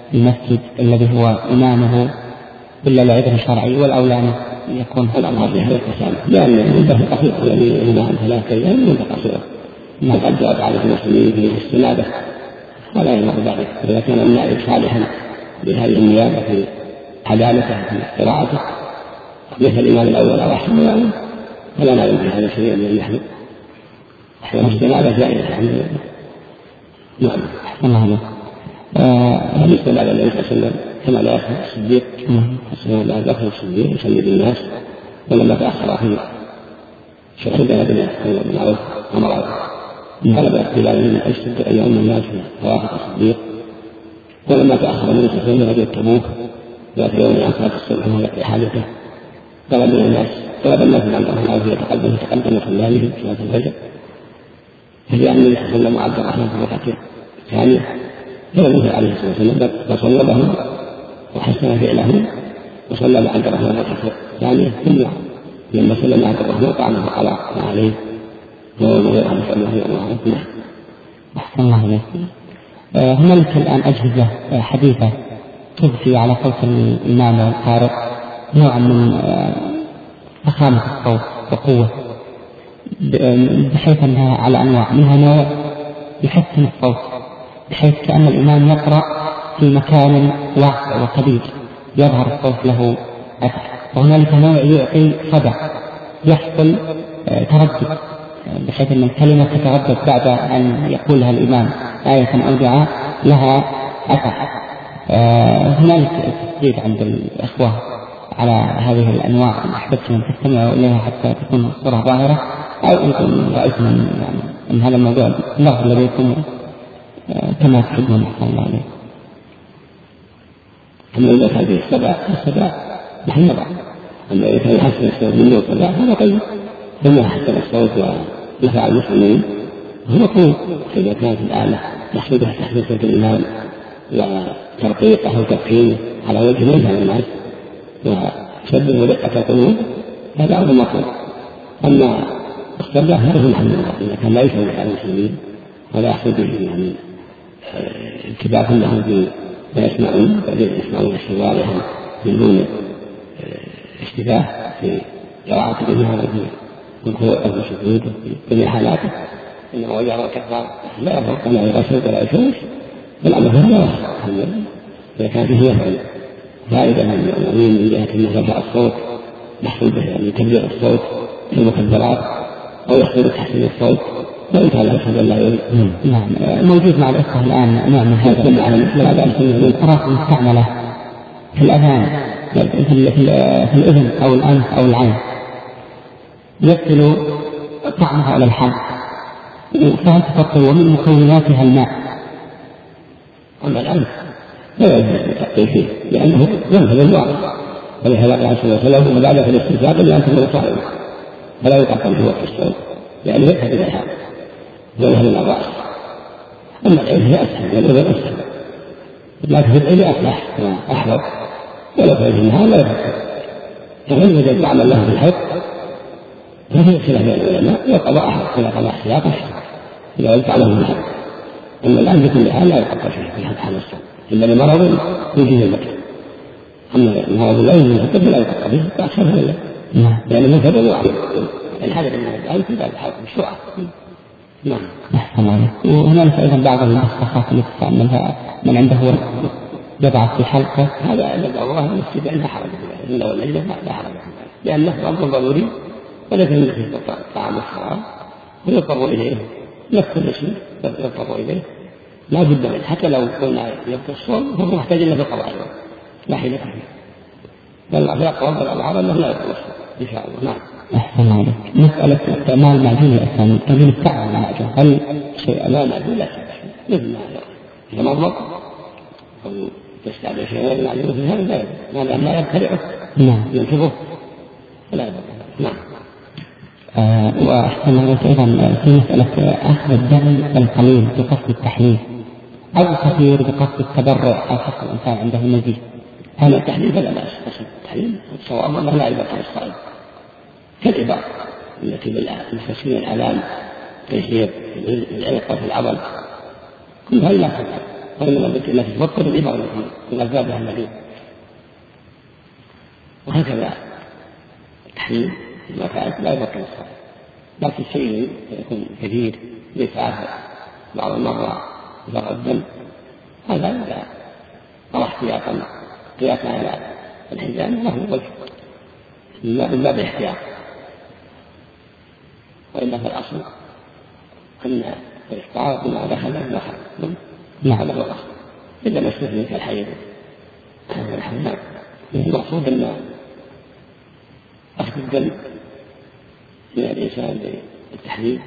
المسجد الذي هو إمامه إلا لعذر شرعي، والأولى أن يكون الأمر في هذا التسامح، لأن المدة قصيرة الذي إمام 3 أيام مدة قصيرة وقد جاءت على المسلمين في الاستنابة ولا ينظر ذلك. إذا كان النائب صالحا بهذه النيابة في عدالته في قراءته مثل الإمام الأول أو أحسن الإمام فلا نعلم في هذا الشيء الذي يحدث والاستنابة جائزة الحمد لله. نعم. أحسن الله عليك. الاستنابة النبي صلى الله عليه وسلم كما لا يخفى الصديق لا دخل الصديق يصلي بالناس، ولما تأخر في شرع بلدنا بالمعروف أمر طلب بلال من أجل أن يؤم الناس في توافق الصديق. ولما تأخر النبي صلى الله عليه وسلم غزوة تبوك ذات يوم عن صلاة الصبح وهو حاجته طلب الناس من أمرهم أو يتقدم صلى في صلاة الفجر، فجاء النبي صلى الله عليه وسلم وعبد الرحمن في الركعة الثانية فلم يفعل عليه الصلاة والسلام بل صلى لهم وحسن فعله وصلى بعد الرحمن الركعة الثانية ثم لما سلم عبد الرحمن طعنه على عليه وهو غير عن سلمه يوم الله. أحسن الله عليك. هنالك الآن أجهزة حديثة تضفي على صوت الإمام والقارئ نوع من فخامة الصوت وقوة، بحيث أنها على أنواع، منها نوع يحسن الصوت بحيث كأن الإمام يقرأ في مكان واسع وكبير يظهر الصوت له أثر، وهنالك نوع يعطي صدى يحصل تردد بحيث أن الكلمة تتردد بعد أن يقولها الإمام آية أو دعاء لها أثر. هنالك تسديد عند الإخوة على هذه الأنواع، أحببتم أن تستمعوا إليها حتى تكون الصورة ظاهرة، أو أنتم رأيتم يعني أن هذا الموضوع لغو لديكم كما تحبون. أحسن الله عليكم. أما إذا كان فيه السبع نحن نضع، أما إذا كان يحسن الصوت منه والسبع هذا طيب، ثم حسن الصوت ونفع المسلمين هو مطلوب. إذا كانت الآلة محسوبة تحسن صوت الإمام وترقيقه وتفخيمه على وجه من يفهم الناس وشبه ودقة القلوب هذا أمر مطلوب. أما السبع هذا محل الله إذا كان لا يفهم على المسلمين ولا يحصل به يعني اتباع لهم بما يسمعون بعدين يسمعون استواءهم من دون اشتباه في قراءة الإمام في الركوع أو السجود في كل حالاته، إنما وجهه الكفار لا يفرق ولا يغسل ولا يشوش بالأمر هذا واحد. إذا كان فيه يفعل فائدة من المؤمنين من جهة أنه يرفع الصوت يحصل به يعني تبليغ الصوت في المكبرات أو يحصل تحسين الصوت وإن كان أشهد أن لا يريد. نعم. موجود مع الإخوة الآن نوع من هذا الأراك المستعملة في الأذان في الأذن أو الأنف أو العين يبطل طعمها على الحد، فهل تفضل ومن مكوناتها الماء؟ أما الأنف لا يجب التقطيع فيه لأنه ينفذ الواقع، ولهذا قال صلى الله عليه وسلم بعد في الاستنشاق إلا أن تكون صائما فلا يقطع في وقت الصوم لأنه يذهب إلى الحال ويذهب إلى الرأس. أما العين هي أسهل والأذن أسهل، لكن في العين أصلح وأحفظ ولا في النهار لا يفكر، فإن وجد تعمل له في الحيض ففي خلاف بين العلماء يقضى أحفظ إذا قضى احتياطا إذا وجد تعمل في الحيض. أما الآن بكل حال لا يقطع فيه في حال الصوم إلا لمرض يجيه المكر، أما المرض لا يجيه المكر فلا يقطع فيه فأكثر هذا لأن المكر واحد الحدث من الآن في ذلك الحالة مشروعة. نعم. أحسن الله. وهنالك أيضا بعض المسخات التي تستعملها من عنده يضع في حلقه هذا الذي الله المسجد لا حرج في ذلك، ولا نجده لا حرج في ذلك لأنه أمر ضروري وليس من فيه طعام الحرام ويضطر إليه نفس كل شيء يضطر إليه لا بد منه، حتى لو قلنا يبقى الصوم فهو محتاج إلا في القضاء لا حيلة فيه، بل في أقوال الألعاب أنه لا يبقى الصوم إن شاء الله. نعم. أحسن الله عليك. مسألة استعمال معجون الأسنان تجب التعب مع معجون هل شيء لا معجون لا مثل ما إذا مضمض أو تستعمل شيء غير معجون في هذا لا ما يبتلعه ينشفه فلا يبقى. نعم. وأحسن الله عليك أيضا في مسألة أخذ الدم القليل بقصد التحليل أو الكثير بقصد التبرع أو حق الإنسان عنده نزيف، هذا التحليل فلا بأس، قصد التحليل الصواب أنه لا يبقى الصائم كالعبارة التي بالتسكين الآلام تشهير العلقة في العضل كلها لا تفعل وإنما التي تفكر العبر من أسبابها النبي. وهكذا التحريم ما فعلت لا يبطل الصلاة، لكن الشيء يكون كثير يتعافى بعض المرة إذا الدم هذا لا أو احتياطا قياسا على الحجام له وجه من باب الاحتياط. وإلا فالأصل أن الإفطار بما دخل دخل هذا هو الأصل إلا ما استثني كالحيض والحمام. المقصود أن أخذ الدم من الإنسان للتحليل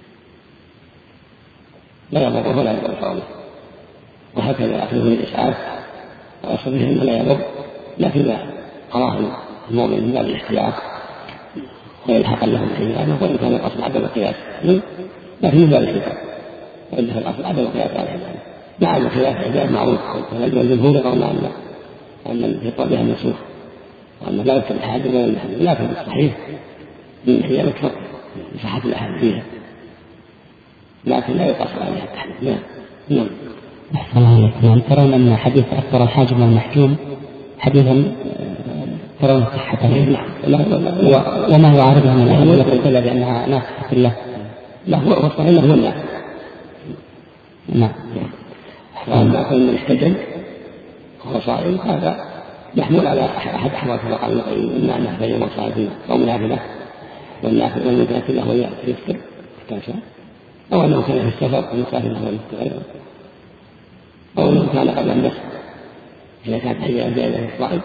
لا يضر ولا يضر صومه، وهكذا أخذه للإسعاف وأصل به أنه لا يضر، لكن لا أراه المؤمن من باب الاحتياط ويلحق له الحجامة، وإن كان الأصل عدم القياس لكن من باب الاحتياط، وإن الأصل عدم القياس على الحجامة مع الخلاف الحجاب معروف، والجمهور يرون أن الفطر بها منسوخ وأن لا يكتب الحاجة ولا الحاجة، لكن الصحيح من هي مكتب لصحة الأحد فيها، لكن لا يقصر عليها التحديد. نعم. أحسن الله عليكم. ترون أن حديث أكثر الحاجب والمحجوم حديثا ترون صحته وما هو عارضها من الأدلة كلها بأنها ناقصة الله؟ لا هو صحيح هو الناس. نعم. وأما كل من احتجم وهو صائم هذا محمول على أحد أحوال كما قال النقي إن أنه بين وصائم أو منافلة والنافلة والمتنافلة له يفطر احتاجها، أو أنه كان في السفر المسافر له يفطر، أو أنه كان قبل النص إذا كانت حية زائدة الصائم،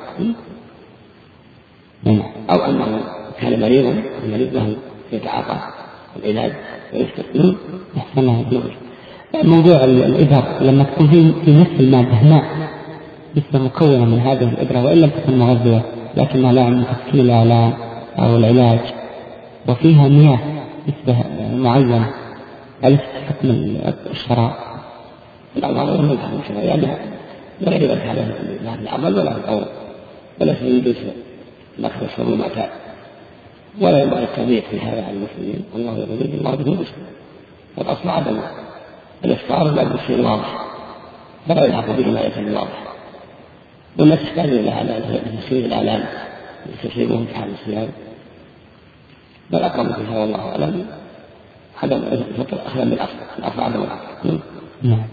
أو أنه كان مريضا المريض له يتعاطى العلاج ويفطر. موضوع الإبر لما تكون في نفس المادة ماء مثل مكونة من هذه الإبرة وإن لم تكن مغذية لكنها لا من تسكيلها لا أو العلاج وفيها مياه نسبة معينة، هل حكم الشراء؟ الأمر من حكم الشراء يعني لا يبقى هذا العمل ولا الأول ولا سيدوس الأخذ الشر المعتاد، ولا يبقى التضييق في هذا على المسلمين. الله يقول الله بكم مسلم، والأصل عدم الإفطار لا بالشيء الواضح فلا يلحق به ما يكون واضح، والناس تحتاج إلى هذا تسويق الإعلام تسويقهم في حال الصيام، بل أقرب في هذا الله أعلم عدم الفطر أخذا بالأصل، الأصل عدم الأصل. نعم.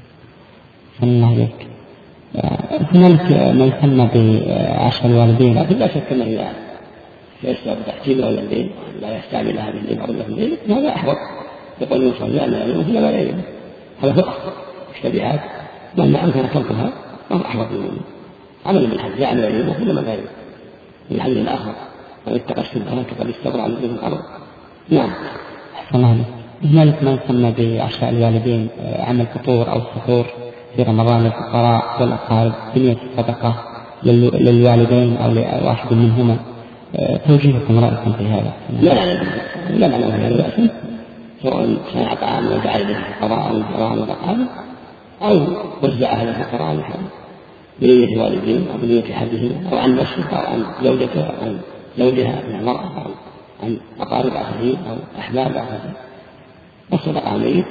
الله عليك. هنالك ما يسمى بعشاء الوالدين، لكن لا شك أنه إذا يستعمل تحجيب الوالدين لا يستعمل هذه الليل أو الليل هذا أحوط، يقول يوصل لأن يوم لا يوم هذا هو اشتبهات من أمكن تركها وهو أحوط منه عمل بالحج يعني لا يوم كل ما لا يوم من الحج الآخر ويتقى الشبهات فقد استبرع من ذنب الأرض. نعم. أحسن الله. هنالك ما يسمى بعشاء الوالدين، عمل فطور أو سحور في رمضان للفقراء والأقارب بنية الصدقة للوالدين أو لواحد منهما، توجيهكم رأيكم في هذا؟ لا معنى في هذا بأس، سواء صنع طعام ودعا إليه الفقراء أو الفقراء والأقارب أو وزعها للفقراء بنية والدين أو بنية حدهم أو عن نفسه أو عن زوجته أو عن زوجها من المرأة أو عن أقارب آخرين أو أحباب آخرين. والصدقة عن ميت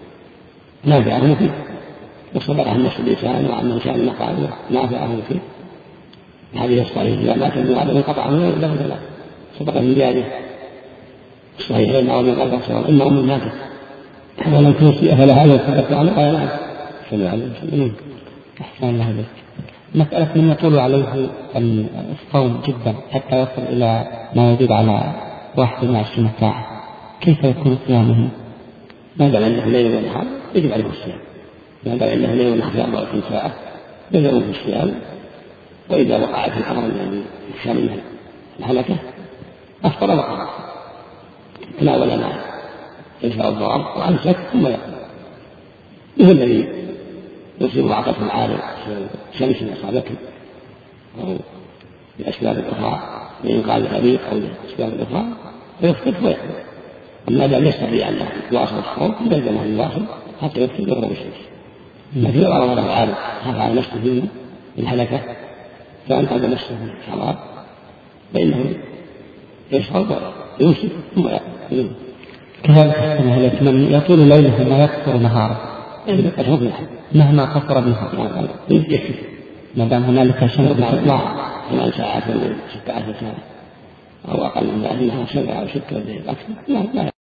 نافعه فيه، والصدقة عن نفس الإنسان وعن من كان مقابله نافعه فيه. هذه الصحيح إذا مات ابن آدم انقطع عنه له ثلاث صدقة من جاره الصحيحين أو من قلبه سواء إن أم ماتت ولم توصي أهلها وصدقت عنه قال نعم صلى الله عليه وسلم. أحسن الله عليك. مسألة من يطول عليه الصوم جدا حتى يصل إلى ما يزيد على 21 ساعة، كيف يكون صيامه؟ ما دام أنه ليل ونهار يجب عليه الصيام، ما دام أنه ليل ونهار 24 ساعة يلزمه في الصيام. وإذا وقع في الحرم يعني الشامل الهلكة أفطر وقع تناول ما يدفع الضرر وأمسك ثم يقضي. هو الذي يصيب عطف العارض شمس أصابته أو لأسباب أخرى لإنقاذ الغريق أو لأسباب أخرى فيفطر ويقضي. أما دام يستطيع أن يواصل الصوم يلزمه أن يواصل حتى يفطر بغروب الشمس. لكن لو أراد العارض خاف على نفسه في الهلكة فأنقذ نفسه من الحرام فإنه يشرب ويمسك ثم يأكل. كذلك من يطول ليله ثم يقصر نهاره يكفي مهما قصر بها ما دام هنالك شمس تطلع 8 ساعات من 16 ساعة أو أقل من ذلك 7 أو 6 أكثر لا